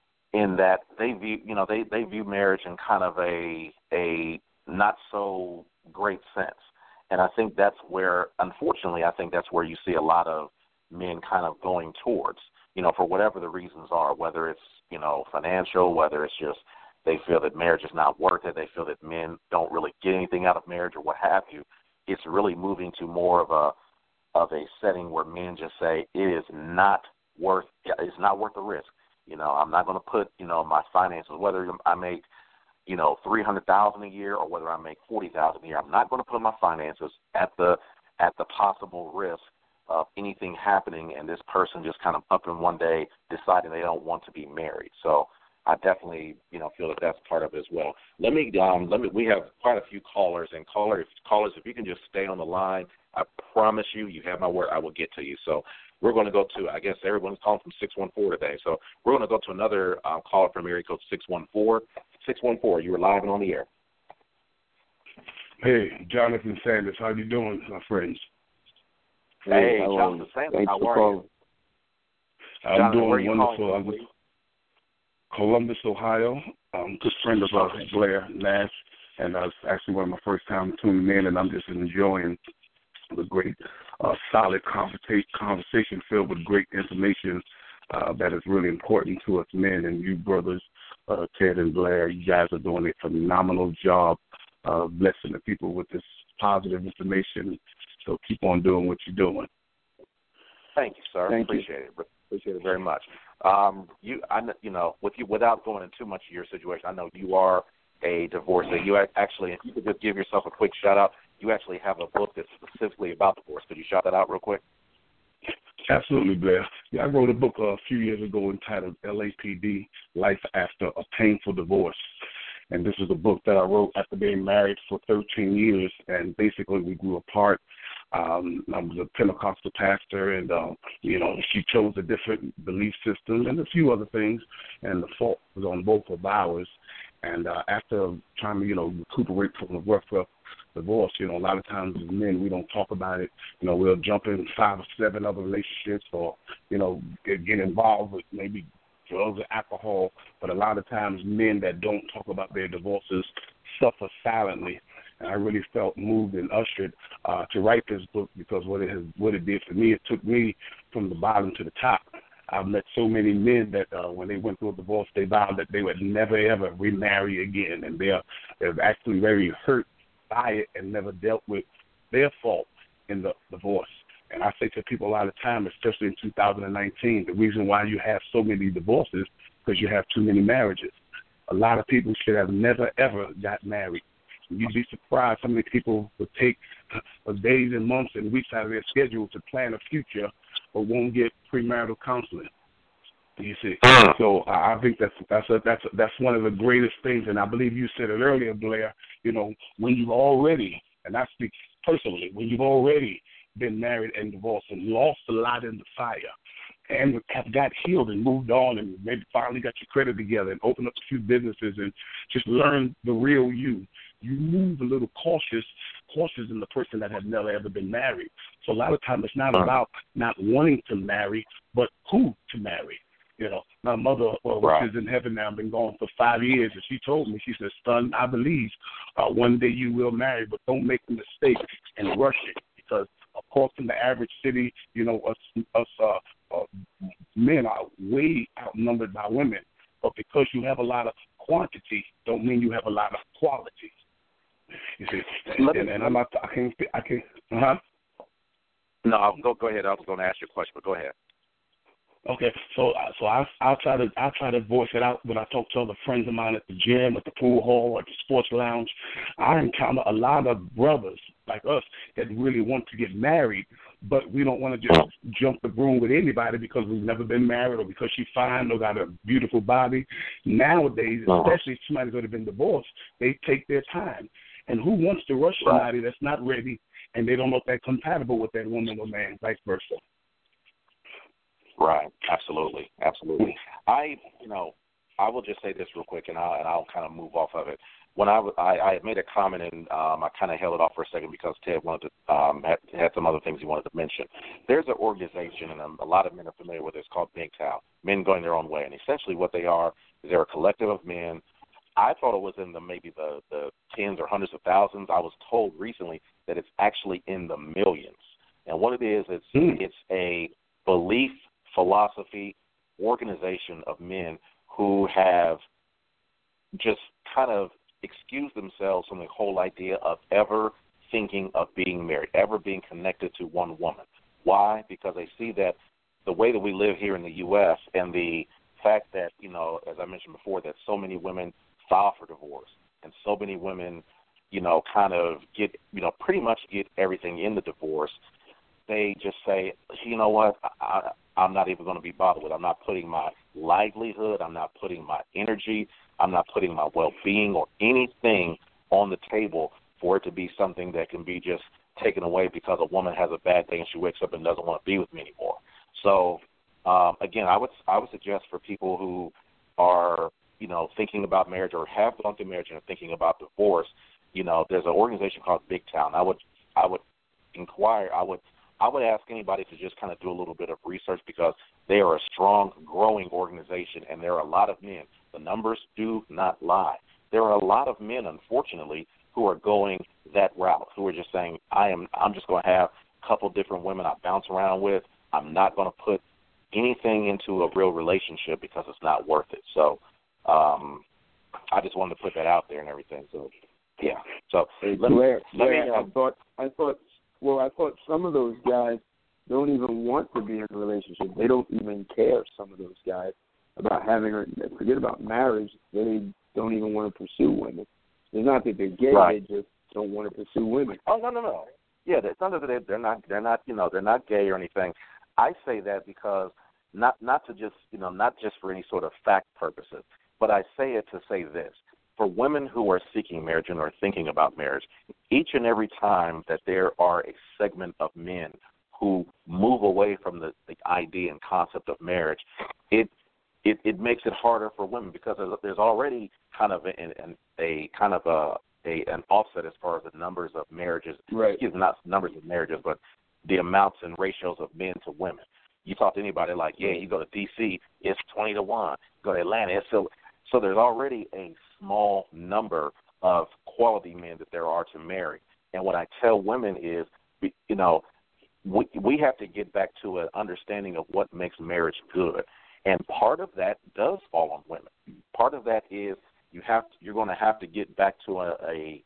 in that they view, you know, they, they view marriage in kind of a a not so great sense. And I think that's where, unfortunately, I think that's where you see a lot of men kind of going towards, you know, for whatever the reasons are, whether it's, you know, financial, whether it's just they feel that marriage is not worth it, they feel that men don't really get anything out of marriage or what have you. It's really moving to more of a of a setting where men just say it is not worth it's not worth the risk. You know, I'm not going to put, you know, my finances, whether I make, you know, three hundred thousand dollars a year or whether I make forty thousand dollars a year. I'm not going to put my finances at the at the possible risk of anything happening and this person just kind of up in one day deciding they don't want to be married. So I definitely, you know, feel that that's part of it as well. Let me, um, let me. We have quite a few callers, and caller, if, callers, if you can just stay on the line, I promise you, you have my word, I will get to you. So we're going to go to, I guess everyone's calling from six one four today. So we're going to go to another um, caller from area code six one four. six one four, you were live and on the air. Hey, Jonathan Sanders, how you doing, my friends? Hey, hey Jonathan Sanders, how are you? I'm Jonathan, doing wonderful. I'm with Columbus, Ohio. I'm a good friend of uh, Blair Nash, and uh, it's actually one of my first time tuning in, and I'm just enjoying the great, uh, solid conversation, conversation filled with great information uh, that is really important to us men. And you brothers, uh, Ted and Blair, you guys are doing a phenomenal job uh, blessing the people with this positive information. So keep on doing what you're doing. Thank you, sir. Thank Appreciate you. it. Appreciate it very much. Um, you, I, you know, with you, without going into too much of your situation, I know you are a divorcee. You actually, if you could just give yourself a quick shout out, you actually have a book that's specifically about divorce. Could you shout that out real quick? Absolutely, Blair. Yeah, I wrote a book uh, a few years ago entitled L A P D, Life After a Painful Divorce. And this is a book that I wrote after being married for thirteen years, and basically we grew apart. Um, I was a Pentecostal pastor, and, uh, you know, she chose a different belief system and a few other things, and the fault was on both of ours. And uh, after trying to, you know, recuperate from the rough, rough divorce, you know, a lot of times as men, we don't talk about it. You know, we'll jump in five or seven other relationships or, you know, get, get involved with maybe drugs or alcohol. But a lot of times men that don't talk about their divorces suffer silently. And I really felt moved and ushered uh, to write this book because what it has, what it did for me, it took me from the bottom to the top. I've met so many men that uh, when they went through a divorce, they vowed that they would never, ever remarry again. And they're, they're actually very hurt by it and never dealt with their fault in the divorce. And I say to people a lot of time, especially in two thousand nineteen, the reason why you have so many divorces is because you have too many marriages. A lot of people should have never, ever got married. You'd be surprised how many people would take days and months and weeks out of their schedule to plan a future but won't get premarital counseling. You see, so I think that's that's a, that's a, that's one of the greatest things, and I believe you said it earlier, Blair. You know, when you've already, and I speak personally, when you've already been married and divorced and lost a lot in the fire, and have got healed and moved on, and maybe finally got your credit together and opened up a few businesses and just learned the real you, you move a little cautious, cautious in the person that has never ever been married. So a lot of times it's not about not wanting to marry, but who to marry. You know, my mother, well, right. which is in heaven now, been gone for five years, and she told me, she said, son, I believe uh, one day you will marry, but don't make the mistake and rush it, because of course in the average city, you know, us, us uh, uh, men are way outnumbered by women, but because you have a lot of quantity, don't mean you have a lot of quality. You see, and, and, and I'm not, I can't, I can't, uh-huh. No, I'll go, go ahead. I was going to ask you a question, but go ahead. Okay, so so I I'll try to I'll try to voice it out when I talk to other friends of mine at the gym, at the pool hall, at the sports lounge. I encounter a lot of brothers like us that really want to get married, but we don't want to just jump the broom with anybody because we've never been married or because she's fine or got a beautiful body. Nowadays, especially if somebody's already been divorced, they take their time. And who wants to rush somebody that's not ready and they don't know if they're compatible with that woman or man, vice versa? Right, absolutely, absolutely. I, you know, I will just say this real quick, and I'll and I'll kind of move off of it. When I I, I made a comment, and um, I kind of held it off for a second because Ted wanted to um, had, had some other things he wanted to mention. There's an organization, and a lot of men are familiar with it. It's called M G T O W, Men Going Their Own Way, and essentially what they are is they're a collective of men. I thought it was in the maybe the the tens or hundreds of thousands. I was told recently that it's actually in the millions. And what it is, it's mm. it's a belief, philosophy, organization of men who have just kind of excused themselves from the whole idea of ever thinking of being married, ever being connected to one woman. Why? Because they see that the way that we live here in the U S and the fact that, you know, as I mentioned before, that so many women file for divorce and so many women, you know, kind of get, you know, pretty much get everything in the divorce, they just say, you know what, I, I'm not even going to be bothered with it. I'm not putting my livelihood, I'm not putting my energy, I'm not putting my well-being or anything on the table for it to be something that can be just taken away because a woman has a bad day and she wakes up and doesn't want to be with me anymore. So, um, again, I would I would suggest for people who are, you know, thinking about marriage or have gone through marriage and are thinking about divorce, you know, there's an organization called M G T O W. I would I would inquire, I would I would ask anybody to just kind of do a little bit of research because they are a strong, growing organization, and there are a lot of men. The numbers do not lie. There are a lot of men, unfortunately, who are going that route, who are just saying, I am, I'm just going to have a couple different women I bounce around with. I'm not going to put anything into a real relationship because it's not worth it. So um, I just wanted to put that out there and everything. So, yeah. So hey, let, Blair, let Blair, me. Uh, I thought, I thought. Well, I thought some of those guys, those don't even want to be in a relationship. They don't even care, some of those guys, about having her. Forget about marriage. They don't even want to pursue women. It's not that they're gay. Right. They just don't want to pursue women. Oh, no, no, no. Yeah, it's not that they- they're not, they're not, you know, they're not gay or anything. I say that because not, not to just, you know, not just for any sort of fact purposes, but I say it to say this. For women who are seeking marriage and are thinking about marriage, each and every time that there are a segment of men who move away from the, the idea and concept of marriage, it, it it makes it harder for women because there's, there's already kind of a, a, a kind of a, a an offset as far as the numbers of marriages. Right. Excuse me, not numbers of marriages, but the amounts and ratios of men to women. You talk to anybody like, yeah, you go to D C, it's twenty to one. Go to Atlanta, it's so. So there's already a small number of quality men that there are to marry. And what I tell women is, you know, we, we have to get back to an understanding of what makes marriage good. And part of that does fall on women. Part of that is you have to, you're going to have to get back to a a,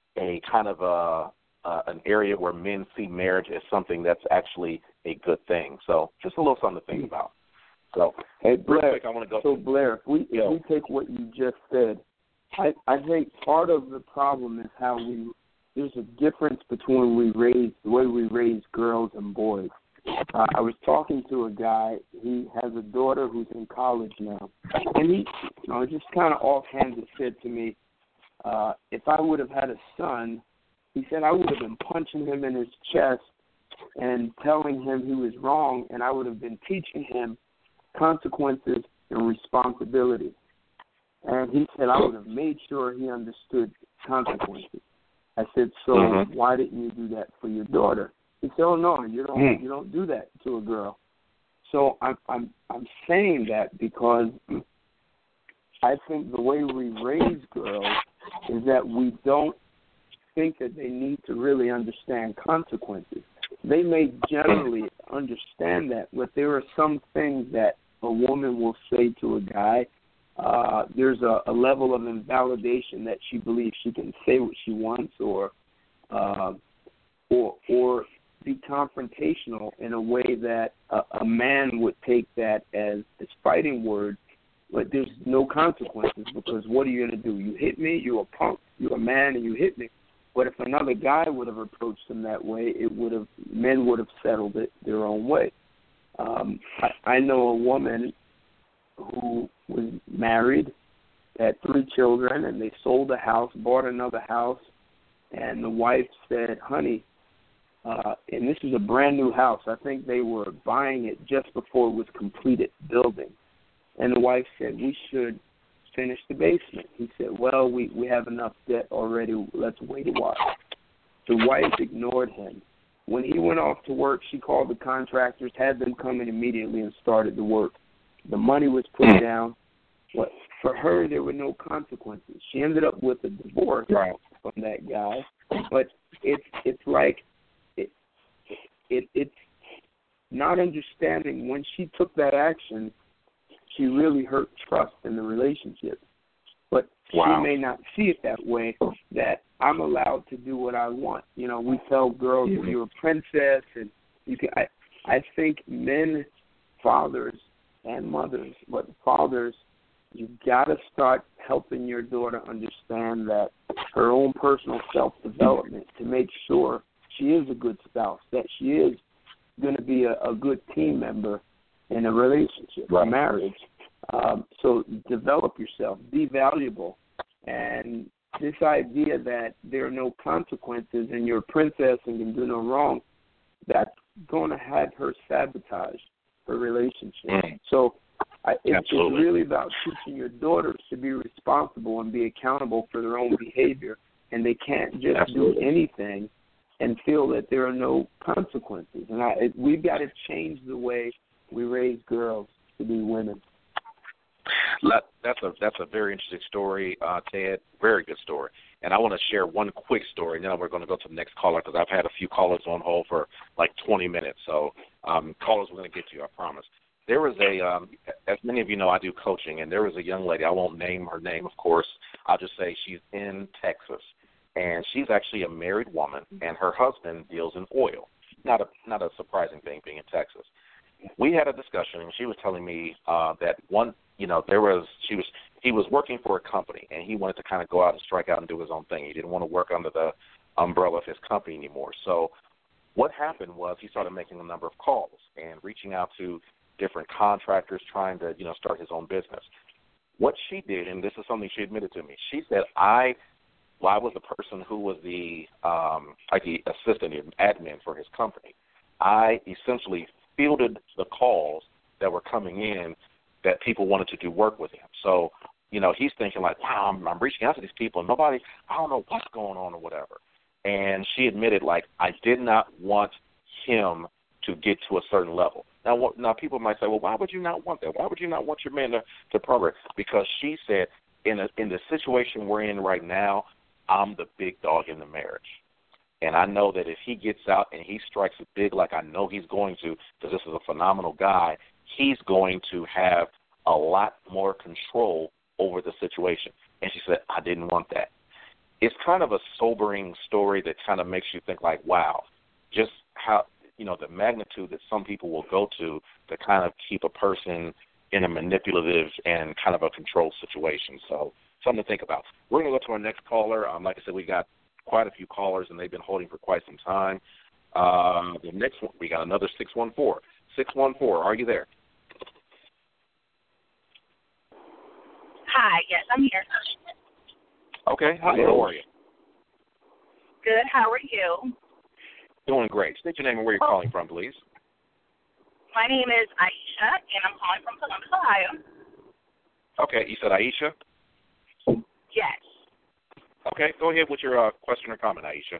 a kind of a, a an area where men see marriage as something that's actually a good thing. So just a little something to think about. So, hey, real Blair, quick, I want to go. So, Blair, if we, Yeah. if we take what you just said, I, I think part of the problem is how we, there's a difference between we raise, the way we raise girls and boys. Uh, I was talking to a guy, he has a daughter who's in college now, and he, you know, just kind of offhanded said to me, uh, if I would have had a son, he said I would have been punching him in his chest and telling him he was wrong, and I would have been teaching him consequences and responsibility. And he said I would have made sure he understood consequences. I said, so Mm-hmm. why didn't you do that for your daughter? He said, oh no, you don't mm. you don't do that to a girl. So I'm I'm I'm saying that because I think the way we raise girls is that we don't think that they need to really understand consequences. They may generally understand that, but there are some things that a woman will say to a guy. Uh, there's a, a level of invalidation that she believes she can say what she wants, or uh, or or be confrontational in a way that a, a man would take that as as fighting words. But there's no consequences because what are you going to do? You hit me, you're a punk, you're a man, and you hit me. But if another guy would have approached him that way, it would have men would have settled it their own way. Um, I, I know a woman who was married, had three children, and they sold a house, bought another house, and the wife said, honey, uh, and this is a brand new house. I think they were buying it just before it was completed building. And the wife said, we should finish the basement. He said, well, we, we have enough debt already. Let's wait a while. The wife ignored him. When he went off to work, she called the contractors, had them come in immediately and started the work. The money was put down. But for her, there were no consequences. She ended up with a divorce Right. from that guy. But it's it's like it, it it's not understanding when she took that action, she really hurt trust in the relationship. But Wow. she may not see it that way, that I'm allowed to do what I want. You know, we tell girls that you're a princess, and you can. I, I think men, fathers, and mothers, but fathers, you've got to start helping your daughter understand that her own personal self-development to make sure she is a good spouse, that she is going to be a, a good team member in a relationship, right. a marriage. Um, so develop yourself, be valuable. And this idea that there are no consequences and you're a princess and can do no wrong, that's going to have her sabotage her relationship. Mm. So I, it, it's Absolutely. really about teaching your daughters to be responsible and be accountable for their own behavior, and they can't just Absolutely. do anything and feel that there are no consequences. And I, it, we've got to change the way we raise girls to be women. That, that's a that's a very interesting story, uh, Ted. Very good story. And I want to share one quick story, and then we're going to go to the next caller because I've had a few callers on hold for like twenty minutes. So um, callers, we're going to get to you, I promise. There was a, um, as many of you know, I do coaching, and there was a young lady. I won't name her name, of course. I'll just say she's in Texas, and she's actually a married woman, and her husband deals in oil. not a not a surprising thing being in Texas. We had a discussion, and she was telling me uh, that one, you know, there was she was he was working for a company, and he wanted to kind of go out and strike out and do his own thing. He didn't want to work under the umbrella of his company anymore. So what happened was he started making a number of calls and reaching out to different contractors, trying to, you know, start his own business. What she did, and this is something she admitted to me, she said, I, well, I was the person who was the, um, like the assistant admin for his company. I essentially fielded the calls that were coming in that people wanted to do work with him. So, you know, he's thinking like, wow, I'm, I'm reaching out to these people, and nobody, I don't know what's going on or whatever. And she admitted, like, I did not want him to get to a certain level. Now, what, now people might say, well, why would you not want that? Why would you not want your man to, to progress? Because she said, in a, in the situation we're in right now, I'm the big dog in the marriage. And I know that if he gets out and he strikes it big like I know he's going to, because this is a phenomenal guy, he's going to have a lot more control over the situation. And she said, I didn't want that. It's kind of a sobering story that kind of makes you think like, wow, just how, you know, the magnitude that some people will go to to kind of keep a person in a manipulative and kind of a controlled situation. So something to think about. We're going to go to our next caller. Um, like I said, we got quite a few callers, and they've been holding for quite some time. Um, the next one, we got another six one four. six one four, are you there? Hi, yes, I'm here. Okay, hi, how are you? Good, how are you? Doing great. State your name and where you're calling from, please. My name is Aisha, and I'm calling from Columbus, Ohio. Okay, you said Aisha? Yes. Okay, go ahead with your uh, question or comment, Aisha.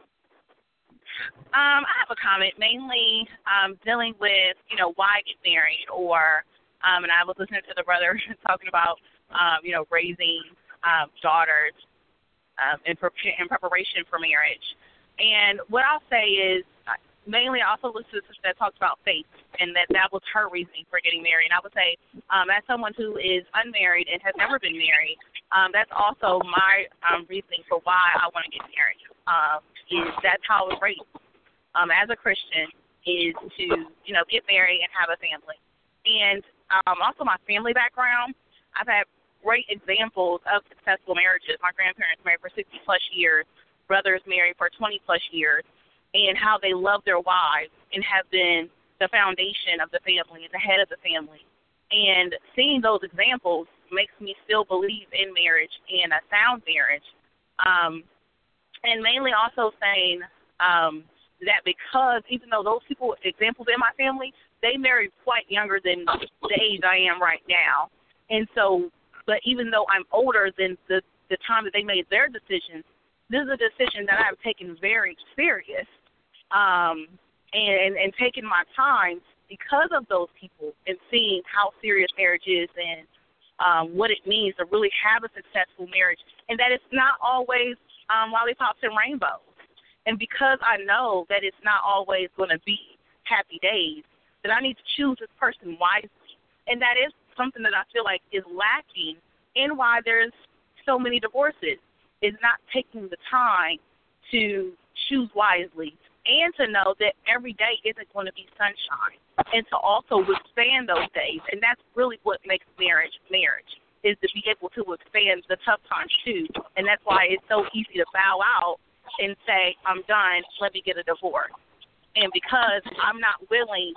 Um, I have a comment mainly um, dealing with, you know, why get married, or, um, and I was listening to the brother talking about, um, you know, raising um, daughters um, in, pre- in preparation for marriage. And what I'll say is, mainly I also listened to sister that talks about faith, and that that was her reasoning for getting married. And I would say, um, as someone who is unmarried and has never been married, um, that's also my um, reasoning for why I want to get married. Um, is that's how I was raised um, as a Christian, is to, you know, get married and have a family. And um, also my family background, I've had great examples of successful marriages. My grandparents married for sixty plus years, brothers married for twenty plus years, and how they love their wives and have been the foundation of the family and the head of the family. And seeing those examples makes me still believe in marriage and a sound marriage. Um, and mainly also saying um, that because even though those people, examples in my family, they married quite younger than the age I am right now. And so, but even though I'm older than the, the time that they made their decisions, this is a decision that I've taken very serious. Um, and, and taking my time because of those people and seeing how serious marriage is and um, what it means to really have a successful marriage, and that it's not always um, lollipops and rainbows. And because I know that it's not always going to be happy days, that I need to choose this person wisely. And that is something that I feel like is lacking in why there's so many divorces, is not taking the time to choose wisely, and to know that every day isn't going to be sunshine, and to also withstand those days. And that's really what makes marriage marriage, is to be able to withstand the tough times too. And that's why it's so easy to bow out and say, I'm done, let me get a divorce. And because I'm not willing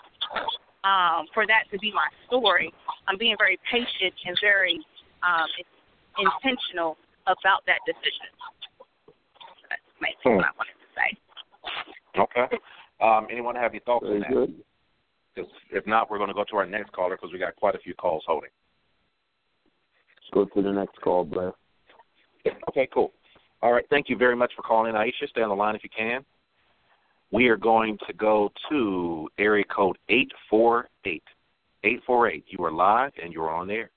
um, for that to be my story, I'm being very patient and very um, intentional about that decision. That's basically what I wanted to say. Okay. Um, anyone have any thoughts Very on that? good. Because if not, we're going to go to our next caller because we got quite a few calls holding. Let's go to the next call, Blair. Okay, cool. All right. Thank you very much for calling, Aisha. Stay on the line if you can. We are going to go to area code eight four eight. eight four eight. You are live and you're on air.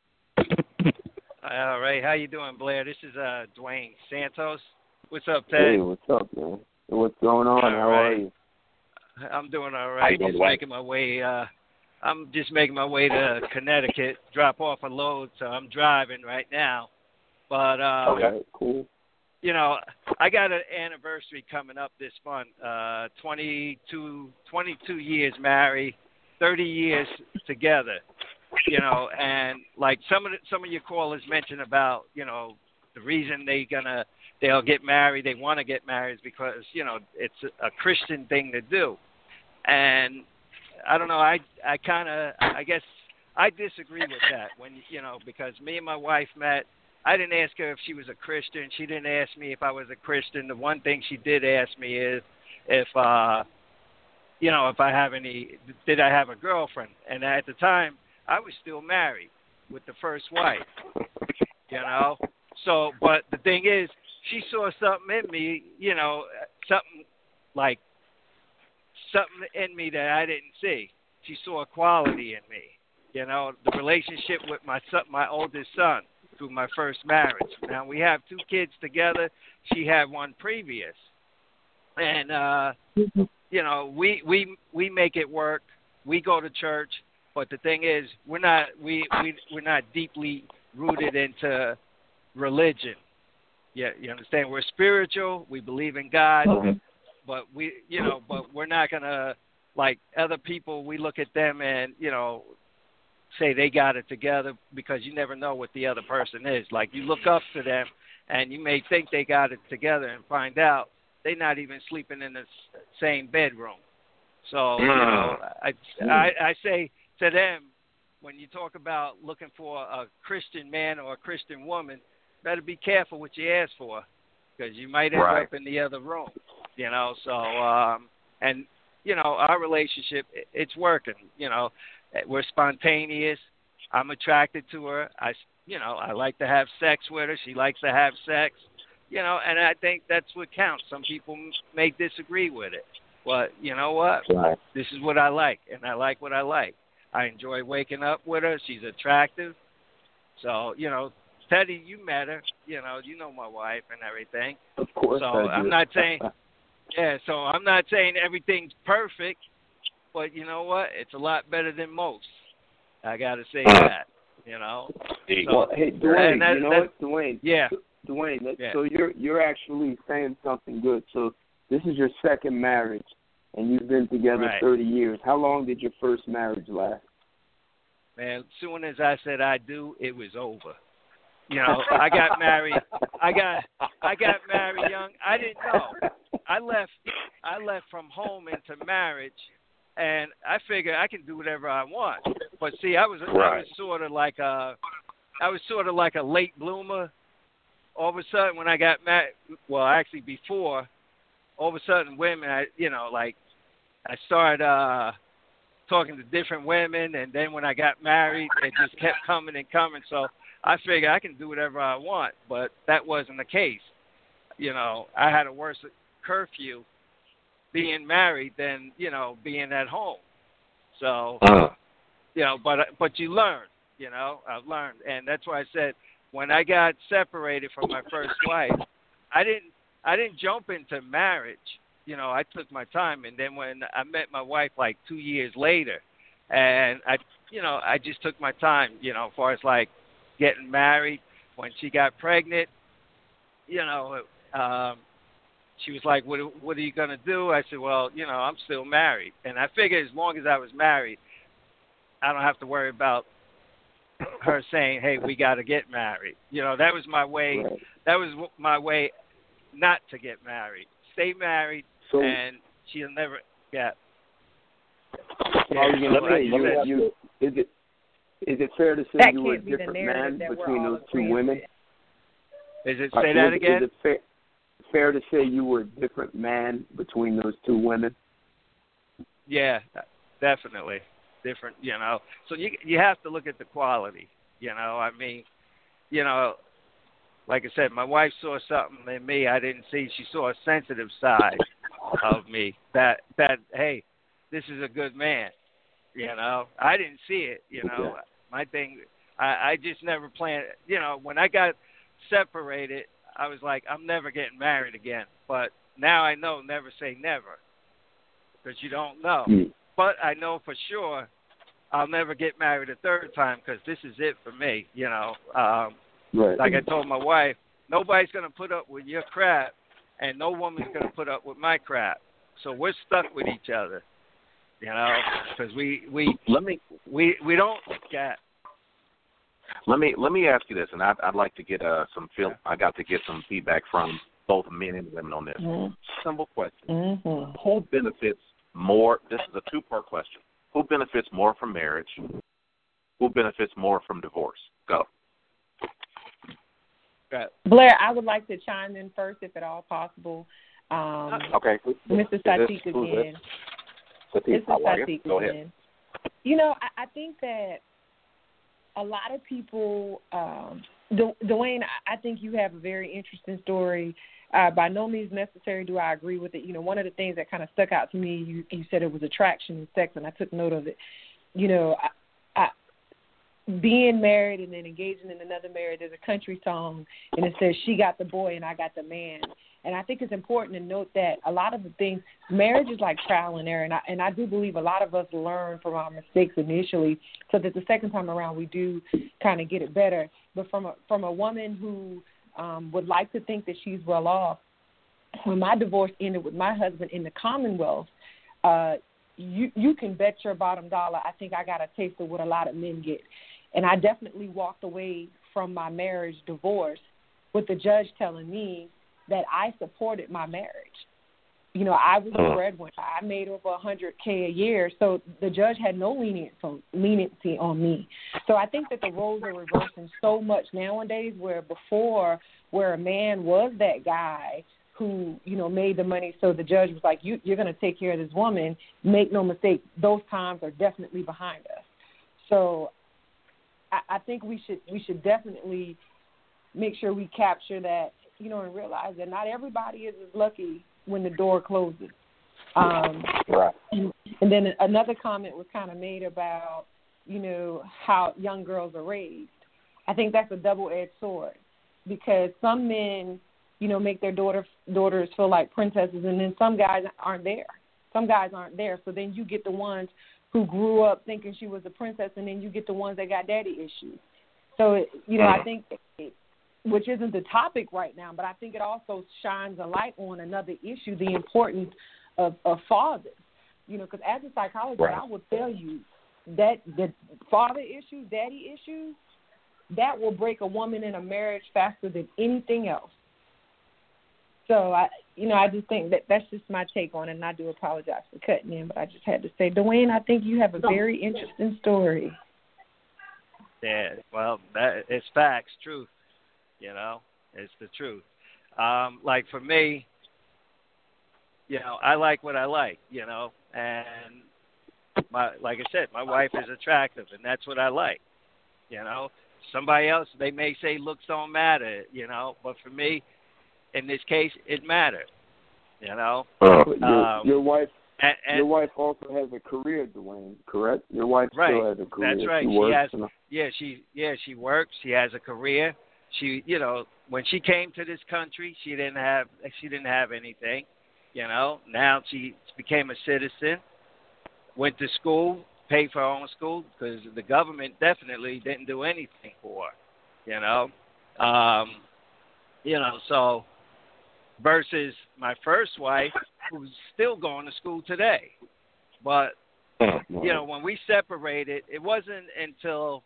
All right. How you doing, Blair? This is uh, Dwayne Santos. What's up, Ted? Hey, what's up, man? What's going on? All How right. are you? I'm doing all How right. you doing, Just Dwayne? making my way. Uh, I'm just making my way to Connecticut, drop off a load. So I'm driving right now. But uh, Okay, cool. you know, I got an anniversary coming up this month. Uh, twenty-two, twenty-two years married, thirty years together. You know, and like some of the, some of your callers mentioned about, you know, the reason they gonna they'll get married, they want to get married is because, you know, it's a, a Christian thing to do. And I don't know, I I kind of I guess I disagree with that when, you know, because me and my wife met. I didn't ask her if she was a Christian. She didn't ask me if I was a Christian. The one thing she did ask me is if uh you know, if I have any did I have a girlfriend? And at the time I was still married with the first wife, you know. So, but the thing is, she saw something in me, you know, something like something in me that I didn't see. She saw a quality in me, you know, the relationship with my son, my oldest son, through my first marriage. Now we have two kids together. She had one previous, and uh, you know, we we we make it work. We go to church. But the thing is, we're not we, we we're not deeply rooted into religion. Yeah, you understand? We're spiritual. We believe in God, mm-hmm. but we you know, but we're not gonna like other people. We look at them and you know, say they got it together because you never know what the other person is. Like you look up to them, and you may think they got it together, and find out they're not even sleeping in the same bedroom. So you know, I I, I say. To them, when you talk about looking for a Christian man or a Christian woman, better be careful what you ask for, because you might end right. up in the other room, you know. So, um, and you know, our relationship, it's working. You know, we're spontaneous. I'm attracted to her. I, you know, I like to have sex with her. She likes to have sex. You know, and I think that's what counts. Some people may disagree with it, but you know what? Right. This is what I like, and I like what I like. I enjoy waking up with her. She's attractive. So, you know, Teddy, you met her. You know, you know my wife and everything. Of course. So I I'm do. not saying, yeah, so I'm not saying everything's perfect, but you know what? It's a lot better than most. I got to say that, you know. So, well, hey, Dwayne, that, you know that, what? Dwayne. Yeah. Dwayne, that, yeah. so you're, you're actually saying something good. So this is your second marriage. And you've been together right. thirty years. How long did your first marriage last? Man, as soon as I said I do, it was over. You know, I got married. I got I got married young. I didn't know. I left. I left from home into marriage, and I figured I can do whatever I want. But see, I was right. I was sort of like a I was sort of like a late bloomer. All of a sudden, when I got married, well, actually before, all of a sudden, women, I you know, like. I started uh, talking to different women, and then when I got married, it just kept coming and coming. So I figured I can do whatever I want, but that wasn't the case. You know, I had a worse curfew being married than, you know, being at home. So, uh. you know, but but you learn, you know, I've learned. And that's why I said when I got separated from my first wife, I didn't I didn't jump into marriage. You know, I took my time, and then when I met my wife like two years later, and I, you know, I just took my time, you know, as far as like getting married. When she got pregnant, you know, um, she was like, what, what are you going to do? I said, well, you know, I'm still married. And I figured as long as I was married, I don't have to worry about her saying, hey, we got to get married. You know, that was my way. Right. That was my way not to get married. Stay married. So, and she'll never get. So I was going to say, you, you, is it is it fair to say that you were a can't be the different narrative man that we're between all those two agreeing women? with. Is it Uh, say is that it- again? Is it fair, fair to say you were a different man between those two women? Yeah, definitely different. You know, so you you have to look at the quality. You know, I mean, you know, like I said, my wife saw something in me I didn't see. She saw a sensitive side of me that that hey, this is a good man. You know, I didn't see it. You know, Okay. my thing, I, I just never planned. You know, when I got separated, I was like, I'm never getting married again. But now I know, never say never, because you don't know. Mm. But I know for sure I'll never get married a third time because this is it for me. You know, um, Right. like I told my wife, nobody's going to put up with your crap, and no woman's going to put up with my crap. So we're stuck with each other, you know, because we we let me we we don't get. Let me let me ask you this, and I'd, I'd like to get uh, some feel. I got to get some feedback from both men and women on this. Mm-hmm. Simple question: Mm-hmm. Who benefits more? This is a two-part question. Who benefits more from marriage? Who benefits more from divorce? Go. Blair, I would like to chime in first, if at all possible. Um, okay. Mister Satiq again. Satiq, Mister how are you? Satiq Go again. ahead. You know, I, I think that a lot of people, um, Du- Dwayne, I, I think you have a very interesting story. Uh, by no means necessary do I agree with it. You know, one of the things that kind of stuck out to me, you, you said it was attraction and sex, and I took note of it. You know, I, I, being married and then engaging in another marriage, there's a country song, and it says, she got the boy and I got the man. And I think it's important to note that a lot of the things, marriage is like trial and error, and I, and I do believe a lot of us learn from our mistakes initially so that the second time around we do kind of get it better. But from a, from a woman who um, would like to think that she's well off, when my divorce ended with my husband in the Commonwealth, uh, you, you can bet your bottom dollar I think I got a taste of what a lot of men get. And I definitely walked away from my marriage divorce with the judge telling me that I supported my marriage. You know, I was a breadwinner. I made over one hundred K a year, so the judge had no leniency on, leniency on me. So I think that the roles are reversing so much nowadays, where before, where a man was that guy who, you know, made the money, so the judge was like, you, you're going to take care of this woman. Make no mistake, those times are definitely behind us. So I, I think we should we should definitely make sure we capture that, you know, and realize that not everybody is as lucky when the door closes. Um, right. And, and then another comment was kind of made about, you know, how young girls are raised. I think that's a double-edged sword, because some men, you know, make their daughter, daughters feel like princesses, and then some guys aren't there. Some guys aren't there. So then you get the ones who grew up thinking she was a princess, and then you get the ones that got daddy issues. So, you know, I think it, which isn't the topic right now, but I think it also shines a light on another issue, the importance of, of fathers. You know, because as a psychologist, right. I will tell you that the father issues, daddy issues, that will break a woman in a marriage faster than anything else. So, I, you know, I just think that that's just my take on it, and I do apologize for cutting in, but I just had to say, Dwayne, I think you have a very interesting story. Yeah, well, that, it's facts, truth. You know, it's the truth. Um, like for me, you know, I like what I like, you know, and my, like I said, my wife is attractive, and that's what I like. You know, somebody else, they may say looks don't matter, you know, but for me, in this case, it mattered. You know, But your, um, your wife, and, and, your wife also has a career, Dwayne. Correct? Your wife right, still has a career. That's right. She, she works has, and, yeah, she, yeah, she works. She has a career. She, you know, when she came to this country, she didn't have, she didn't have anything. You know, now she became a citizen. Went to school, paid for her own school, because the government definitely didn't do anything for her. You know, um, you know, so. Versus my first wife, who's still going to school today. But, you know, when we separated, it wasn't until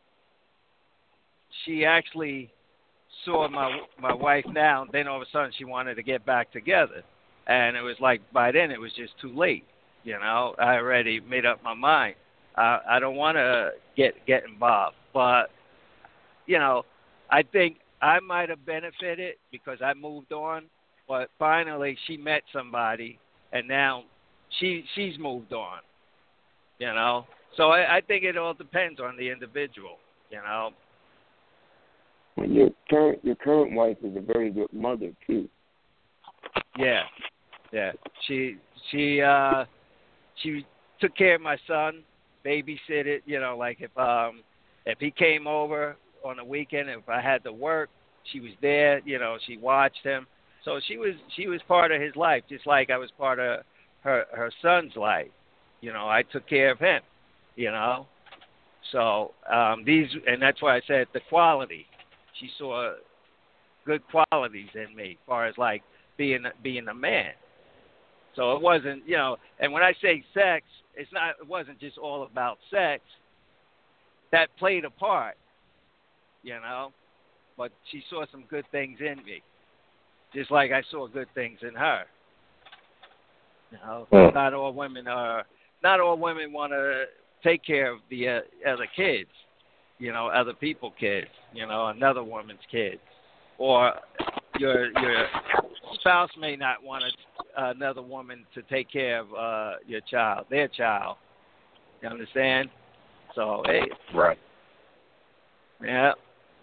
she actually saw my my wife now, then all of a sudden she wanted to get back together. And it was like, by then it was just too late. You know, I already made up my mind. I, I don't want to get, get involved. But, you know, I think I might have benefited because I moved on. But finally, she met somebody, and now she she's moved on. You know, so I, I think it all depends on the individual. You know. and your current your current wife is a very good mother too. Yeah, yeah. She she uh she took care of my son, babysitted. You know, like if um if he came over on a weekend, if I had to work, she was there. You know, she watched him. So she was she was part of his life, just like I was part of her her son's life. You know, I took care of him. You know, so um, these and that's why I said the quality. She saw good qualities in me, as far as like being being a man. So it wasn't, you know. And when I say sex, it's not. It wasn't just all about sex. That played a part, you know. But she saw some good things in me, just like I saw good things in her. You know, Mm. not all women are. Not all women want to take care of the uh, other kids. You know, other people's kids. You know, another woman's kids, or your your spouse may not want a, another woman to take care of uh, your child, their child. You understand? So hey, Right. yeah.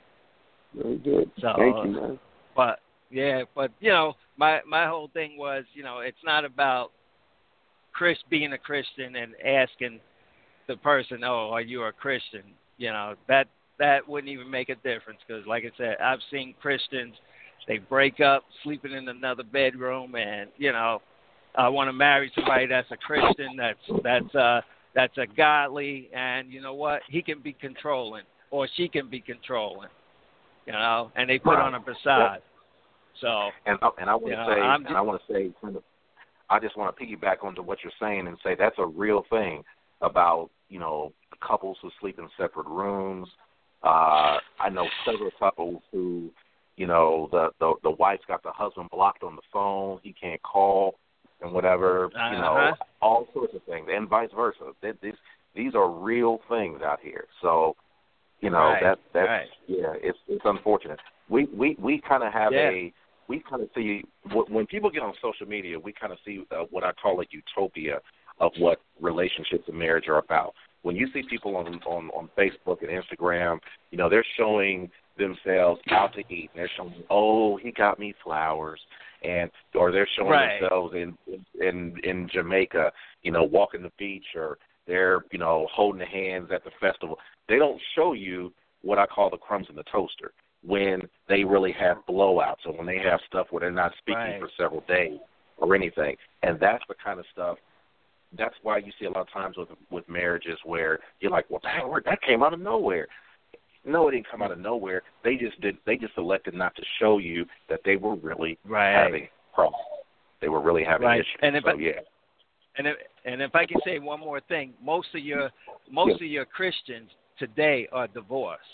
Very good. So, Thank you, man. But yeah, but you know, my my whole thing was, you know, it's not about Chris being a Christian and asking the person, "Oh, are you a Christian?" You know, that that wouldn't even make a difference because, like I said, I've seen Christians, they break up, sleeping in another bedroom, and you know, I want to marry somebody that's a Christian, that's that's uh that's a godly, and you know what, he can be controlling or she can be controlling. You know, and they put Right. on a facade. So, And I- and I want you to know, say, I'm and I want to say, kind of, I just want to piggyback onto what you're saying and say that's a real thing about, you know, couples who sleep in separate rooms. Uh, I know several couples who, you know, the, the the wife's got the husband blocked on the phone, he can't call and whatever, Uh-huh. you know, all sorts of things, and vice versa. They, these these are real things out here. So, you know, Right, that that's right. yeah, it's it's unfortunate. We we we kind of have Yeah. a we kind of see when people get on social media, we kind of see uh, what I call a utopia of what relationships and marriage are about. When you see people on on on Facebook and Instagram, you know, they're showing themselves out to eat. They're showing, oh, he got me flowers, and or they're showing Right. themselves in in in Jamaica, you know, walking the beach, or they're, you know, holding hands at the festival. They don't show you what I call the crumbs in the toaster, when they really have blowouts or when they have stuff where they're not speaking Right. for several days or anything. And that's the kind of stuff, that's why you see a lot of times with with marriages where you're like, well, dang, where- that came out of nowhere. No, it didn't come out of nowhere. They just did. They just elected not to show you that they were really Right. having problems. They were really having Right. issues. And if so, I- yeah. And if, and if I can say one more thing, most of your most of your Christians today are divorced.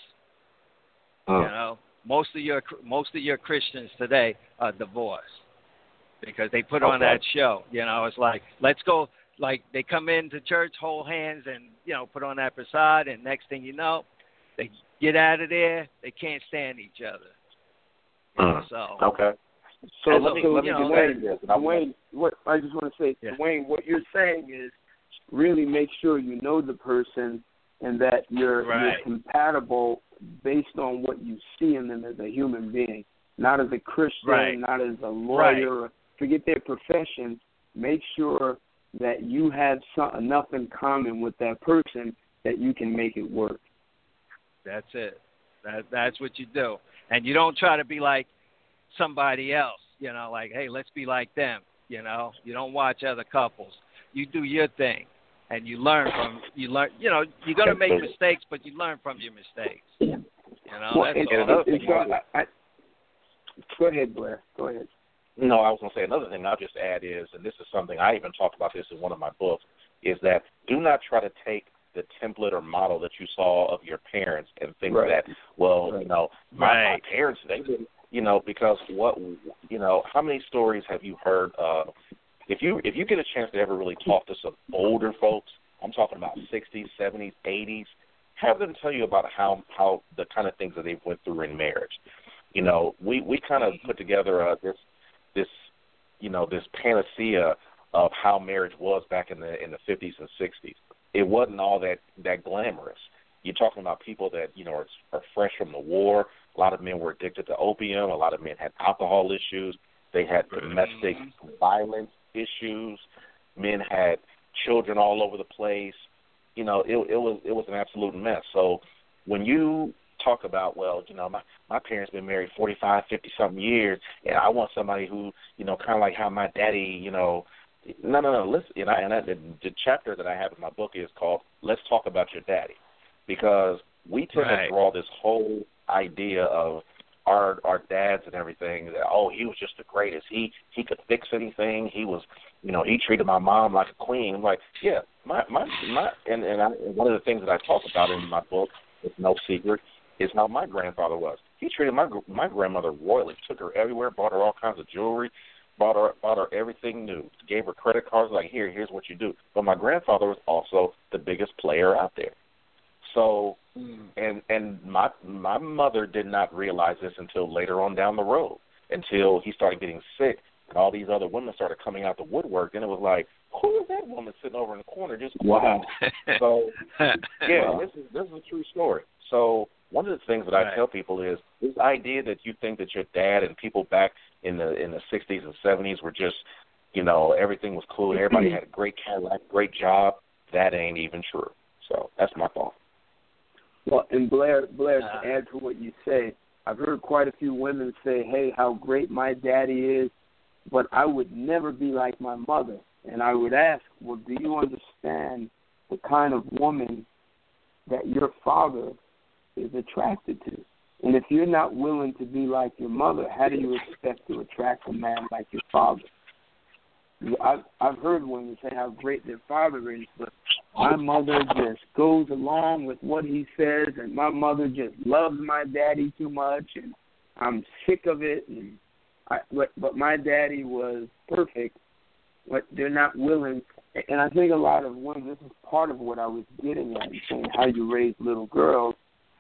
Mm. You know, most of your most of your Christians today are divorced because they put on Okay. that show. You know, it's like, let's go. Like they come into church, hold hands, and you know, put on that facade, and next thing you know, they get out of there. They can't stand each other. You know, Mm. so Okay. So And let so, me, let me you know, Dwayne, this, and I wanna- Dwayne, what I just want to say, Yeah. Dwayne, what you're saying is really make sure you know the person and that you're Right. you're compatible based on what you see in them as a human being, not as a Christian, Right. not as a lawyer. Forget their profession. Make sure that you have some, enough in common with that person that you can make it work. That's it. That that's what you do, and you don't try to be like somebody else. You know, like, hey, let's be like them. You know, you don't watch other couples. You do your thing, and you learn from you learn. You know, you're gonna make mistakes, but you learn from your mistakes. You know, Well, that's and, all. and, another and thing so also- I, I, go ahead, Blair. Go ahead. No, I was going to say another thing I'll just add is, and this is something I even talked about this in one of my books, is that do not try to take the template or model that you saw of your parents and think Right. that, well, Right. you know, my, my Right. parents, they didn't, you know, because what, you know, how many stories have you heard of? If you if you get a chance to ever really talk to some older folks, I'm talking about sixties, seventies, eighties, have them tell you about how how the kind of things that they went through in marriage. You know, we we kind of put together uh, this this you know this panacea of how marriage was back in the in the fifties and sixties. It wasn't all that that glamorous. You're talking about people that you know are, are fresh from the war. A lot of men were addicted to opium. A lot of men had alcohol issues. They had domestic violence issues. Men had children all over the place. You know, it, it was it was an absolute mess. So when you talk about, well, you know, my, my parents been married forty-five, fifty-something years, and I want somebody who, you know, kind of like how my daddy, you know, no, no, no, listen, and, I, and I, the, the chapter that I have in my book is called Let's Talk About Your Daddy, because we tend Right. to draw this whole idea of our our dads and everything. That, oh, he was just the greatest. He he could fix anything. He was, you know, he treated my mom like a queen. I'm like, yeah, my my my, and and, I, and one of the things that I talk about in my book, it's no secret, is how my grandfather was. He treated my my grandmother royally. Took her everywhere, bought her all kinds of jewelry, bought her bought her everything new. Gave her credit cards. Like, here, here's what you do. But my grandfather was also the biggest player out there. So, and and my my mother did not realize this until later on down the road, until he started getting sick, and all these other women started coming out the woodwork, and it was like, who is that woman sitting over in the corner just wow? So, yeah, this is this is a true story. So, one of the things that I tell people is this idea that you think that your dad and people back in the in the sixties and seventies were just, you know, everything was cool, everybody had a great Cadillac, great job. That ain't even true. So that's my thought. Well, and Blair, Blair, to add to what you say, I've heard quite a few women say, hey, how great my daddy is, but I would never be like my mother. And I would ask, well, do you understand the kind of woman that your father is attracted to? And if you're not willing to be like your mother, how do you expect to attract a man like your father? I've, I've heard women say how great their father is, but my mother just goes along with what he says, and my mother just loves my daddy too much, and I'm sick of it. And I, but, but my daddy was perfect, but they're not willing. And I think a lot of women, this is part of what I was getting at, saying how you raise little girls.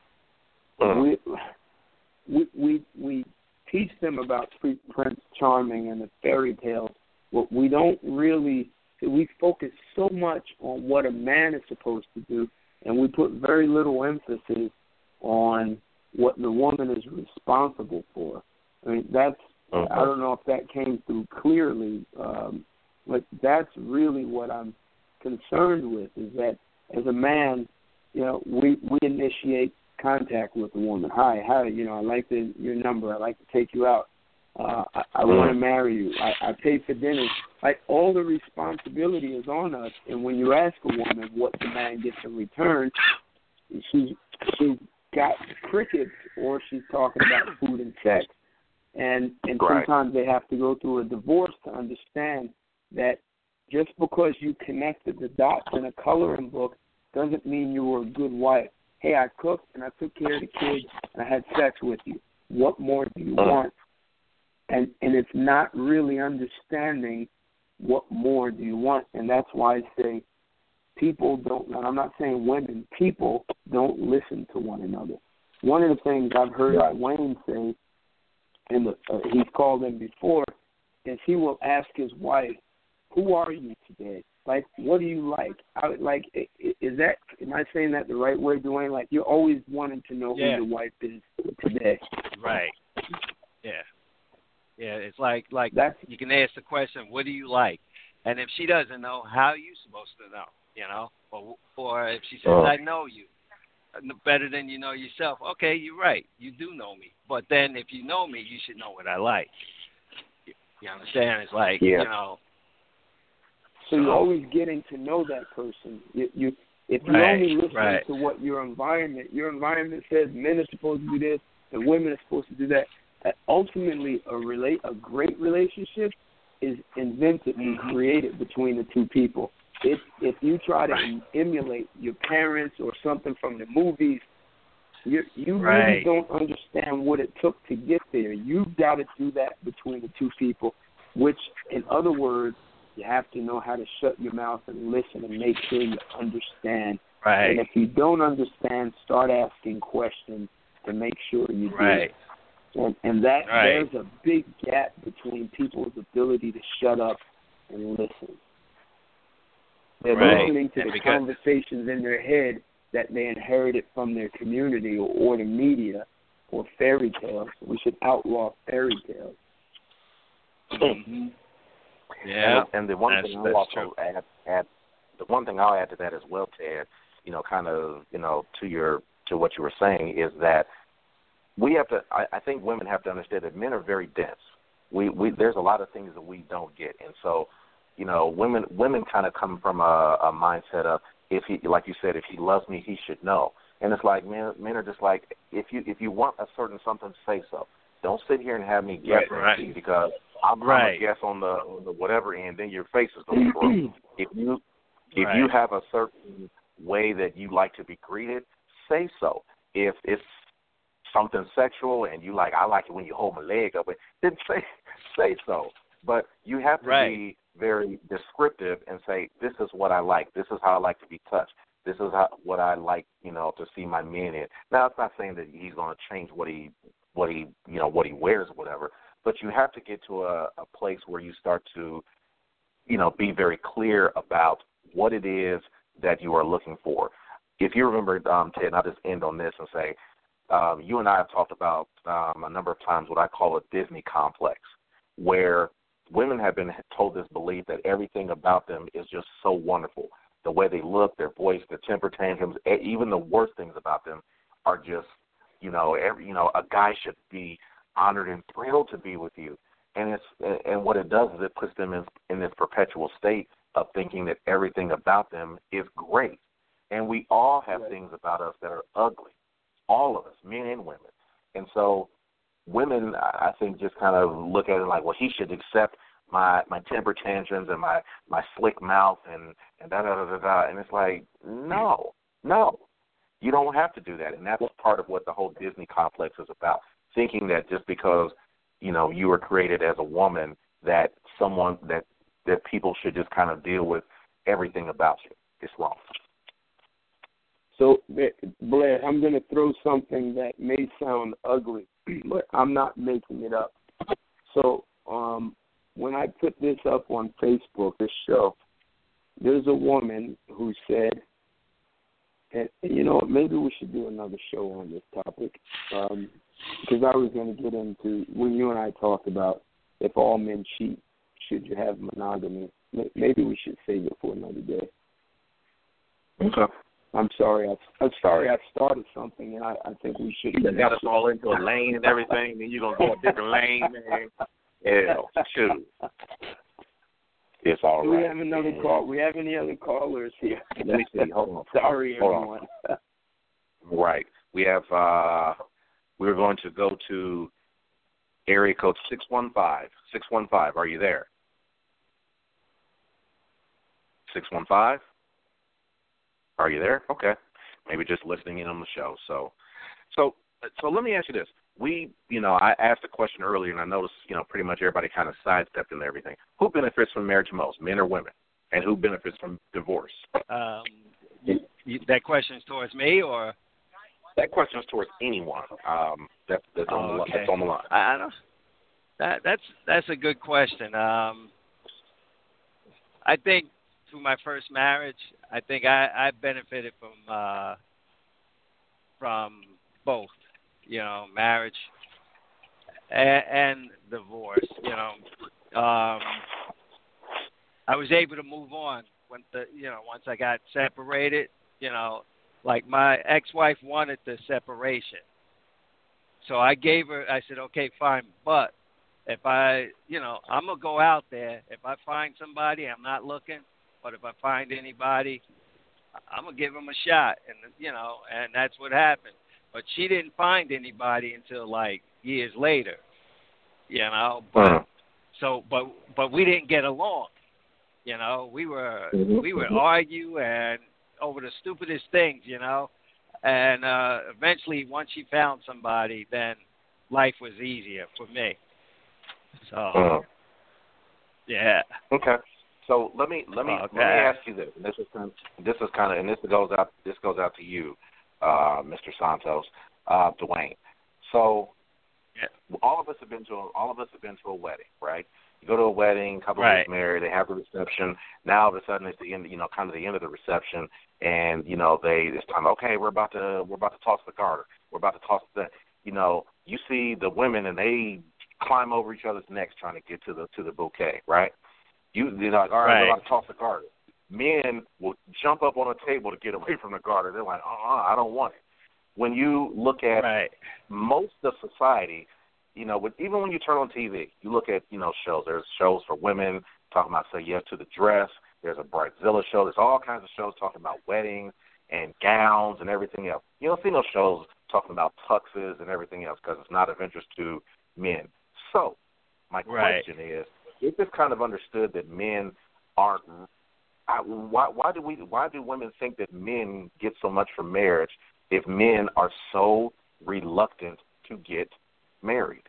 We, we, we, we teach them about Prince Charming and the fairy tales. But we don't really, we focus so much on what a man is supposed to do, and we put very little emphasis on what the woman is responsible for. I mean, that's, uh-huh. I don't know if that came through clearly, um, but that's really what I'm concerned with, is that as a man, you know, we, we initiate contact with the woman. Hi, hi, you know, I like the, your number. I like to take you out. Uh, I, I want to marry you. I, I pay for dinner. Like, all the responsibility is on us. And when you ask a woman what the man gets in return, she's she's got crickets, or she's talking about food and sex. And and right. sometimes they have to go through a divorce to understand that just because you connected the dots in a coloring book doesn't mean you were a good wife. Hey, I cooked and I took care of the kids and I had sex with you. What more do you want? And and it's not really understanding what more do you want. And that's why I say people don't, and I'm not saying women, people don't listen to one another. One of the things I've heard right. Wayne say, and uh, he's called him before, is he will ask his wife, who are you today? Like, what do you like? I would like, is that, am I saying that the right way, Dwayne? Like, you're always wanting to know yeah. who your wife is today. Right. Yeah. Yeah, it's like like That's, you can ask the question, what do you like? And if she doesn't know, how are you supposed to know, you know? Or, or if she says, oh. I know you better than you know yourself, okay, you're right. You do know me. But then if you know me, you should know what I like. You, you understand? It's like, yeah. you know. So you're always getting to know that person. You, you If you right, only listen right. to what your environment, your environment says men are supposed to do this and women are supposed to do that, ultimately, a relate a great relationship is invented and mm-hmm. created between the two people. If if you try to right. emulate your parents or something from the movies, you you right. really don't understand what it took to get there. You've got to do that between the two people, which, in other words, you have to know how to shut your mouth and listen and make sure you understand. Right. And if you don't understand, start asking questions to make sure you do. Right. And, and that right. there's a big gap between people's ability to shut up and listen. They're right. listening to and the because, conversations in their head that they inherited from their community or, or the media or fairy tales. We should outlaw fairy tales. Mm-hmm. Yeah, and, and the one that's, thing that's I'll also true. add, add, the one thing I'll add to that as well, Ted, you know, kind of, you know, to your to what you were saying is that we have to. I, I think women have to understand that men are very dense. We we there's a lot of things that we don't get, and so, you know, women women kind of come from a, a mindset of if he, like you said, if he loves me, he should know. And it's like men, men are just like, if you if you want a certain something, say so. Don't sit here and have me guess right, right. because I'm, right. I'm a guess on the, on the whatever end. Then your face is going to grow. If you if right. you have a certain way that you like to be greeted, say so. If it's something sexual and you like, I like it when you hold my leg up, then say say so. But you have to right. be very descriptive and say, this is what I like. This is how I like to be touched. This is how, what I like, you know, to see my men in. Now, it's not saying that he's going to change what he, what he, you know, what he wears or whatever, but you have to get to a, a place where you start to, you know, be very clear about what it is that you are looking for. If you remember, um, Ted, and I'll just end on this and say, um, you and I have talked about um, a number of times what I call a Disney complex, where women have been told this belief that everything about them is just so wonderful. The way they look, their voice, their temper tantrums, even the worst things about them are just, you know, every, you know, a guy should be honored and thrilled to be with you. And it's and what it does is it puts them in, in this perpetual state of thinking that everything about them is great. And we all have right. things about us that are ugly, all of us, men and women. And so women, I think, just kind of look at it like, well, he should accept my my temper tantrums and my, my slick mouth and, and da-da-da-da-da. And it's like, no, no, you don't have to do that. And that's part of what the whole Disney complex is about, thinking that just because, you know, you were created as a woman, that someone, that, that people should just kind of deal with everything about you. It's wrong. So, Blair, I'm going to throw something that may sound ugly, but I'm not making it up. So, um, when I put this up on Facebook, this show, there's a woman who said, and you know, maybe we should do another show on this topic, um, because I was going to get into, when you and I talked about if all men cheat, should you have monogamy? Maybe we should save it for another day. Okay. I'm sorry. I, I'm sorry. I started something, and I, I think we should. You got us all into a lane and everything, then you're gonna go a different lane, man. Yeah, shoot. It's all Do right. we have another yeah. call? We have any other callers here? Let me see. Hold on. Sorry, Hold everyone. On. Right. We have. uh We're going to go to area code six one five. Six one five. Are you there? Six one five. Are you there? Okay. Maybe just listening in on the show. So, so, so let me ask you this. We, you know, I asked a question earlier, and I noticed, you know, pretty much everybody kind of sidestepped into everything. Who benefits from marriage most, men or women? And who benefits from divorce? Um, you, you, that question is towards me, or? That question is towards anyone. Um, that, that's, oh, on the, okay. that's on the line. I, I don't. That, that's that's a good question. Um, I think through my first marriage, I think I, I benefited from uh, from both, you know, marriage and, and divorce. You know, um, I was able to move on when the you know once I got separated. You know, like my ex-wife wanted the separation, so I gave her. I said, okay, fine, but if I, you know, I'm gonna go out there. If I find somebody, I'm not looking. But if I find anybody, I'm going to give them a shot, and you know, and that's what happened. But she didn't find anybody until, like, years later, you know. But, uh-huh. So, but but we didn't get along, you know. We were mm-hmm. we would argue and over the stupidest things, you know. And uh, eventually, once she found somebody, then life was easier for me. So, uh-huh. yeah. Okay. So let me let me okay. let me ask you this. And this is kind of, this is kind of and this goes out this goes out to you, uh, Mister Santos, uh, Dwayne. So yeah. all of us have been to a, all of us have been to a wedding, right? You go to a wedding, couple right. gets married, they have the reception. Now all of a sudden it's the end, you know, kind of the end of the reception, and you know they it's time. Okay, we're about to we're about to toss the garter. We're about to toss the, you know, you see the women and they climb over each other's necks trying to get to the to the bouquet, right? You, you're like, all right, right. we're about to toss the garter. Men will jump up on a table to get away from the garter. They're like, uh-uh, I don't want it. When you look at right. most of society, you know, with, even when you turn on T V, you look at, you know, shows. There's shows for women talking about say yes to the dress. There's a Bridezilla show. There's all kinds of shows talking about weddings. and gowns and everything else. You don't see no shows talking about tuxes and everything else because it's not of interest to men. So my right. question is, if it's kind of understood that men aren't, I, why, why do we? Why do women think that men get so much from marriage if men are so reluctant to get married?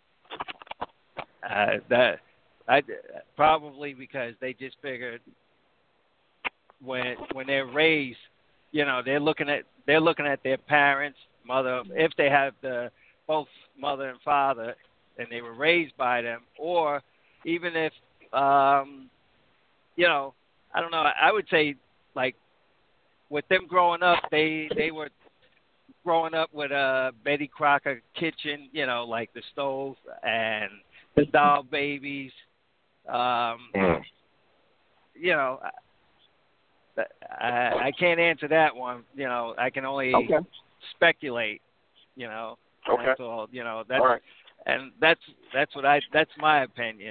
Uh, that I probably because they just figured when when they're raised, you know, they're looking at they're looking at their parents, mother, if they have the both mother and father, and they were raised by them, or even if um, you know. I don't know. I would say, like, with them growing up, they they were growing up with a Betty Crocker kitchen, you know, like the stove and the doll babies. Um, mm. You know, I, I can't answer that one. You know, I can only okay. speculate. You know, okay. That's all. You know, that's all right. and that's that's what I that's my opinion.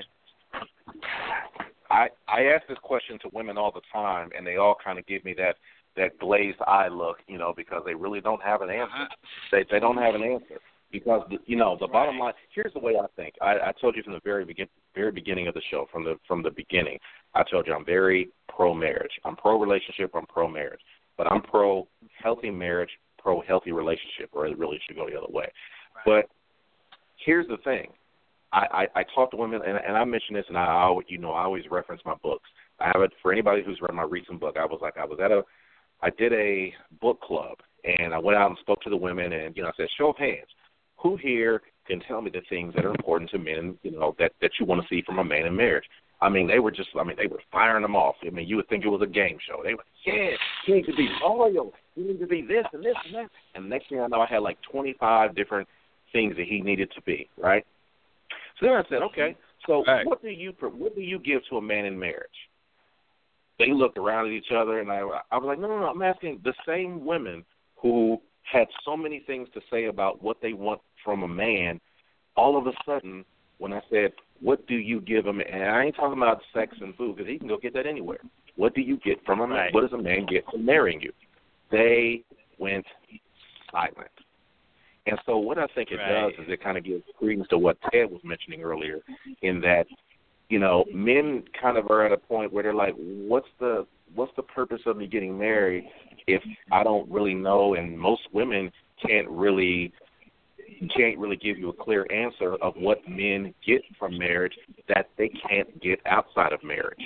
I, I ask this question to women all the time, and they all kind of give me that, that glazed eye look, you know, because they really don't have an answer. They they don't have an answer because, you know, the bottom line. Here's the way I think. I, I told you from the very begin, very beginning of the show, from the from the beginning. I told you I'm very pro marriage. I'm pro relationship. I'm pro marriage, but I'm pro healthy marriage, pro healthy relationship, or it really should go the other way. Right. But here's the thing. I, I, I talk to women, and, and I mention this, and I, I, you know, I always reference my books. I have it for anybody who's read my recent book. I was like, I was at a, I did a book club, and I went out and spoke to the women, and you know, I said, show of hands, who here can tell me the things that are important to men, you know, that that you want to see from a man in marriage? I mean, they were just, I mean, they were firing them off. I mean, you would think it was a game show. They were, yeah, you need to be loyal, you need to be this and this and that. And the next thing I know, I had like twenty-five different things that he needed to be, right? So then I said, okay, so right. what do you what do you give to a man in marriage? They looked around at each other, and I, I was like, no, no, no, I'm asking the same women who had so many things to say about what they want from a man, all of a sudden, when I said, what do you give him? And I ain't talking about sex and food, because he can go get that anywhere. What do you get from a man? Right. What does a man get from marrying you? They went silent. And so what I think it right. does is it kind of gives credence to what Ted was mentioning earlier, in that, you know, men kind of are at a point where they're like, what's the what's the purpose of me getting married if I don't really know? And most women can't really can't really give you a clear answer of what men get from marriage that they can't get outside of marriage.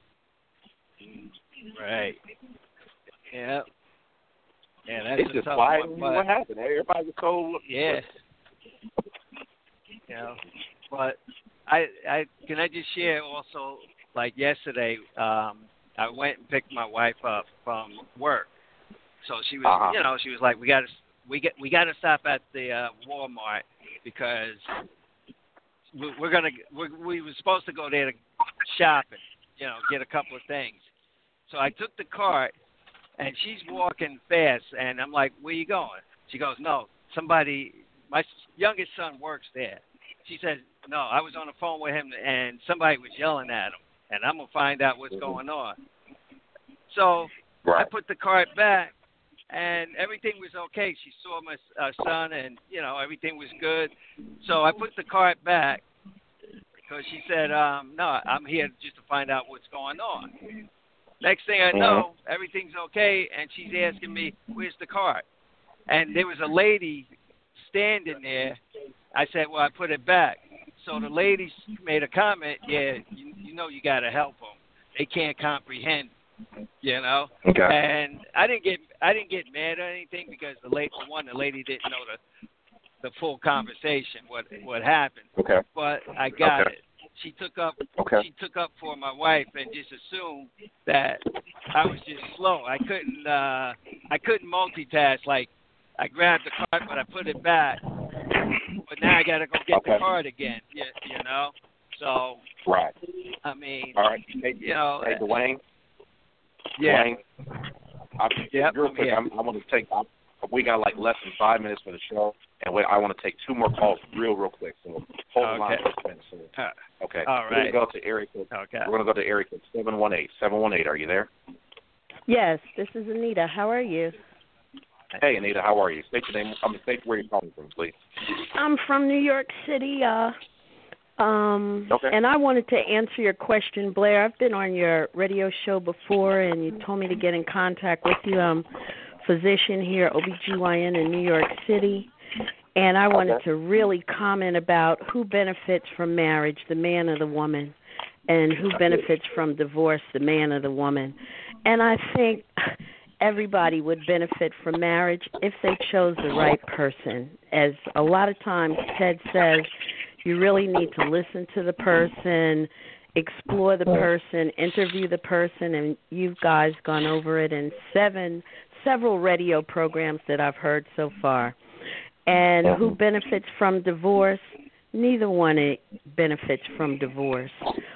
Right. Yeah. Yeah, that's it's just quiet. What happened? Everybody was so yeah. You know, but I, I can I just share also, like yesterday, um, I went and picked my wife up from work. So she was, uh-huh. you know, she was like, we got to, we get, we got to stop at the uh, Walmart because we, we're gonna, we're, we were supposed to go there to shopping, you know, get a couple of things. So I took the cart. And she's walking fast, and I'm like, where you going? She goes, no, somebody, my youngest son works there. She said, no, I was on the phone with him, and somebody was yelling at him, and I'm going to find out what's going on. So right. I put the cart back, and everything was okay. She saw my uh, son, and, you know, everything was good. So I put the cart back because she said, um, no, I'm here just to find out what's going on. Next thing I know, everything's okay, and she's asking me, where's the cart? And there was a lady standing there. I said, well, I put it back. So the lady made a comment, yeah, you, you know you got to help them. They can't comprehend, you know. Okay. And I didn't get I didn't get mad or anything because the lady, for one, the lady didn't know the the full conversation, what what happened. Okay. But I got okay. it. She took up okay. she took up for my wife and just assumed that I was just slow. I couldn't uh, I couldn't multitask. Like I grabbed the card but I put it back. But now I gotta go get okay. the card again. You, you know? So right. I mean all right. Hey, you know hey Dwayne. Yeah. Dwayne. I'm, yep, real I'm quick, here. I'm, I want to take I'm, we got like less than five minutes for the show, and we, I want to take two more calls real, real quick. So we'll hold the line for a minute. So, okay. All right. We're going to go to area code. Okay. We're going to go to area code seven one eight. seven one eight, are you there? Yes, this is Anita. How are you? Hey, Anita, how are you? State your name. I mean, state where you're calling from, please. I'm from New York City, uh, um, okay. and I wanted to answer your question, Blair. I've been on your radio show before, and you told me to get in contact with you. I'm a physician here, O B G Y N in New York City, and I wanted okay. to really comment about who benefits from marriage, the man or the woman, and who benefits from divorce, the man or the woman. And I think everybody would benefit from marriage if they chose the right person. As a lot of times Ted says, you really need to listen to the person, explore the person, interview the person, and you've guys gone over it in seven, several radio programs that I've heard so far. And who benefits from divorce? Neither one benefits from divorce.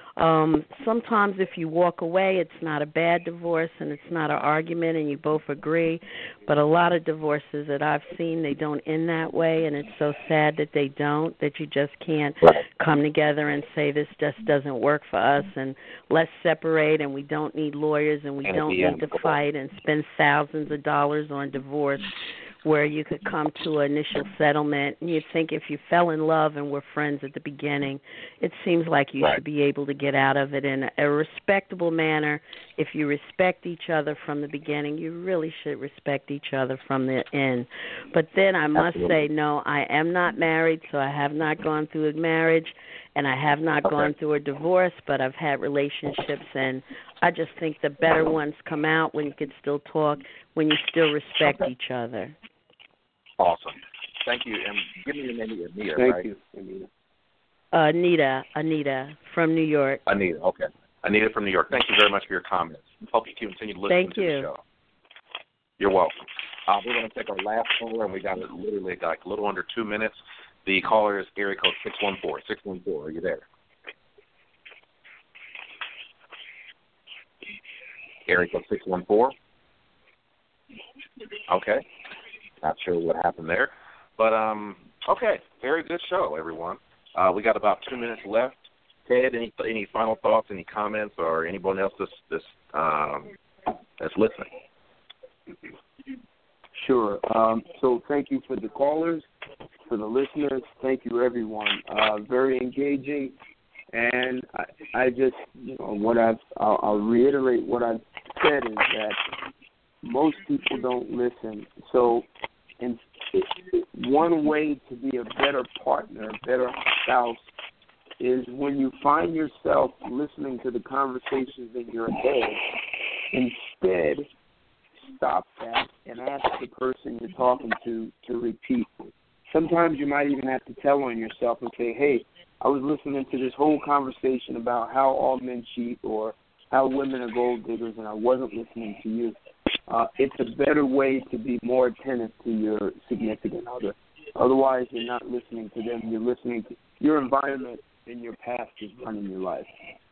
Um, sometimes if you walk away, it's not a bad divorce and it's not an argument and you both agree. But a lot of divorces that I've seen, they don't end that way, and it's so sad that they don't, that you just can't come together and say this just doesn't work for us and let's separate, and we don't need lawyers and we don't need to fight and spend thousands of dollars on divorce, where you could come to an initial settlement. And you'd think if you fell in love and were friends at the beginning, it seems like you right. should be able to get out of it in a respectable manner. If you respect each other from the beginning, you really should respect each other from the end. But then I must Absolutely. say, no, I am not married, so I have not gone through a marriage, and I have not okay. gone through a divorce, but I've had relationships, and I just think the better ones come out when you can still talk, when you still respect okay. each other. Awesome. Thank you. And give me your name, Anita, Thank right? you, Anita. Uh, Anita, Anita from New York. Anita, okay. Anita from New York. Thank you very much for your comments. Hope you continue to listen Thank to you. the show. You're welcome. Uh, we're going to take our last caller, and we got literally like a little under two minutes. The caller is area code six one four. six one four, are you there? Area code six one four. Okay. Not sure what happened there. But, um, okay, very good show, everyone. Uh, we got about two minutes left. Ted, any any final thoughts, any comments, or anyone else that's, that's, um, that's listening? Sure. Um, so thank you for the callers, for the listeners. Thank you, everyone. Uh, very engaging. And I, I just, you know, what I've, I'll, I'll reiterate what I've said is that most people don't listen. So, and one way to be a better partner, a better spouse, is when you find yourself listening to the conversations in your head, instead stop that and ask the person you're talking to to repeat. Sometimes you might even have to tell on yourself and say, hey, I was listening to this whole conversation about how all men cheat or how women are gold diggers, and I wasn't listening to you. Uh, it's a better way to be more attentive to your significant other. Otherwise, you're not listening to them. You're listening to your environment and your past is running your life.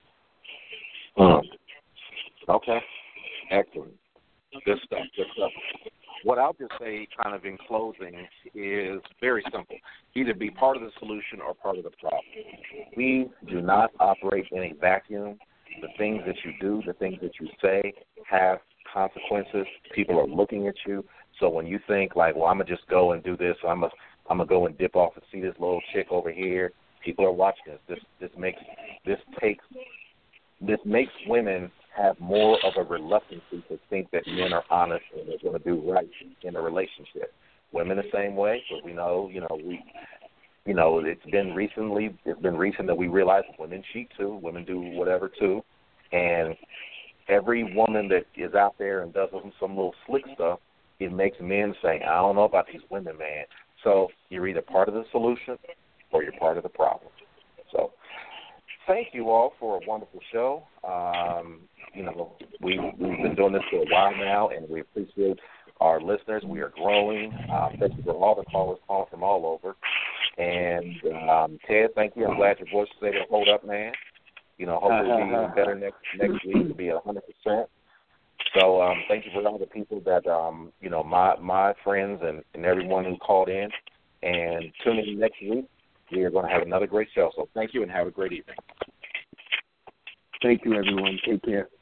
Mm. Okay. Excellent. Good stuff. Good stuff. What I'll just say kind of in closing is very simple. Either be part of the solution or part of the problem. We do not operate in a vacuum. The things that you do, the things that you say have consequences. People are looking at you. So when you think like, well, I'm going to just go and do this, or I'm going I'm to go and dip off and see this little chick over here, people are watching us. This this makes this takes this makes women have more of a reluctance to think that men are honest and they're going to do right in a relationship. Women the same way, but we know, you know, we, you know, it's been recently, it's been recent that we realize women cheat too, women do whatever too, and every woman that is out there and does some little slick stuff, it makes men say, I don't know about these women, man. So you're either part of the solution or you're part of the problem. So thank you all for a wonderful show. Um, you know, we, we've been doing this for a while now, and we appreciate our listeners. We are growing. Uh, thank you for all the callers calling from all over. And, um, Ted, thank you. I'm glad your voice is able to hold up, man. You know, hopefully it'll be even better next next week to be at one hundred percent. So um, thank you for all the people that, um, you know, my my friends and, and everyone who called in. And tune in next week. We are going to have another great show. So thank you and have a great evening. Thank you, everyone. Take care.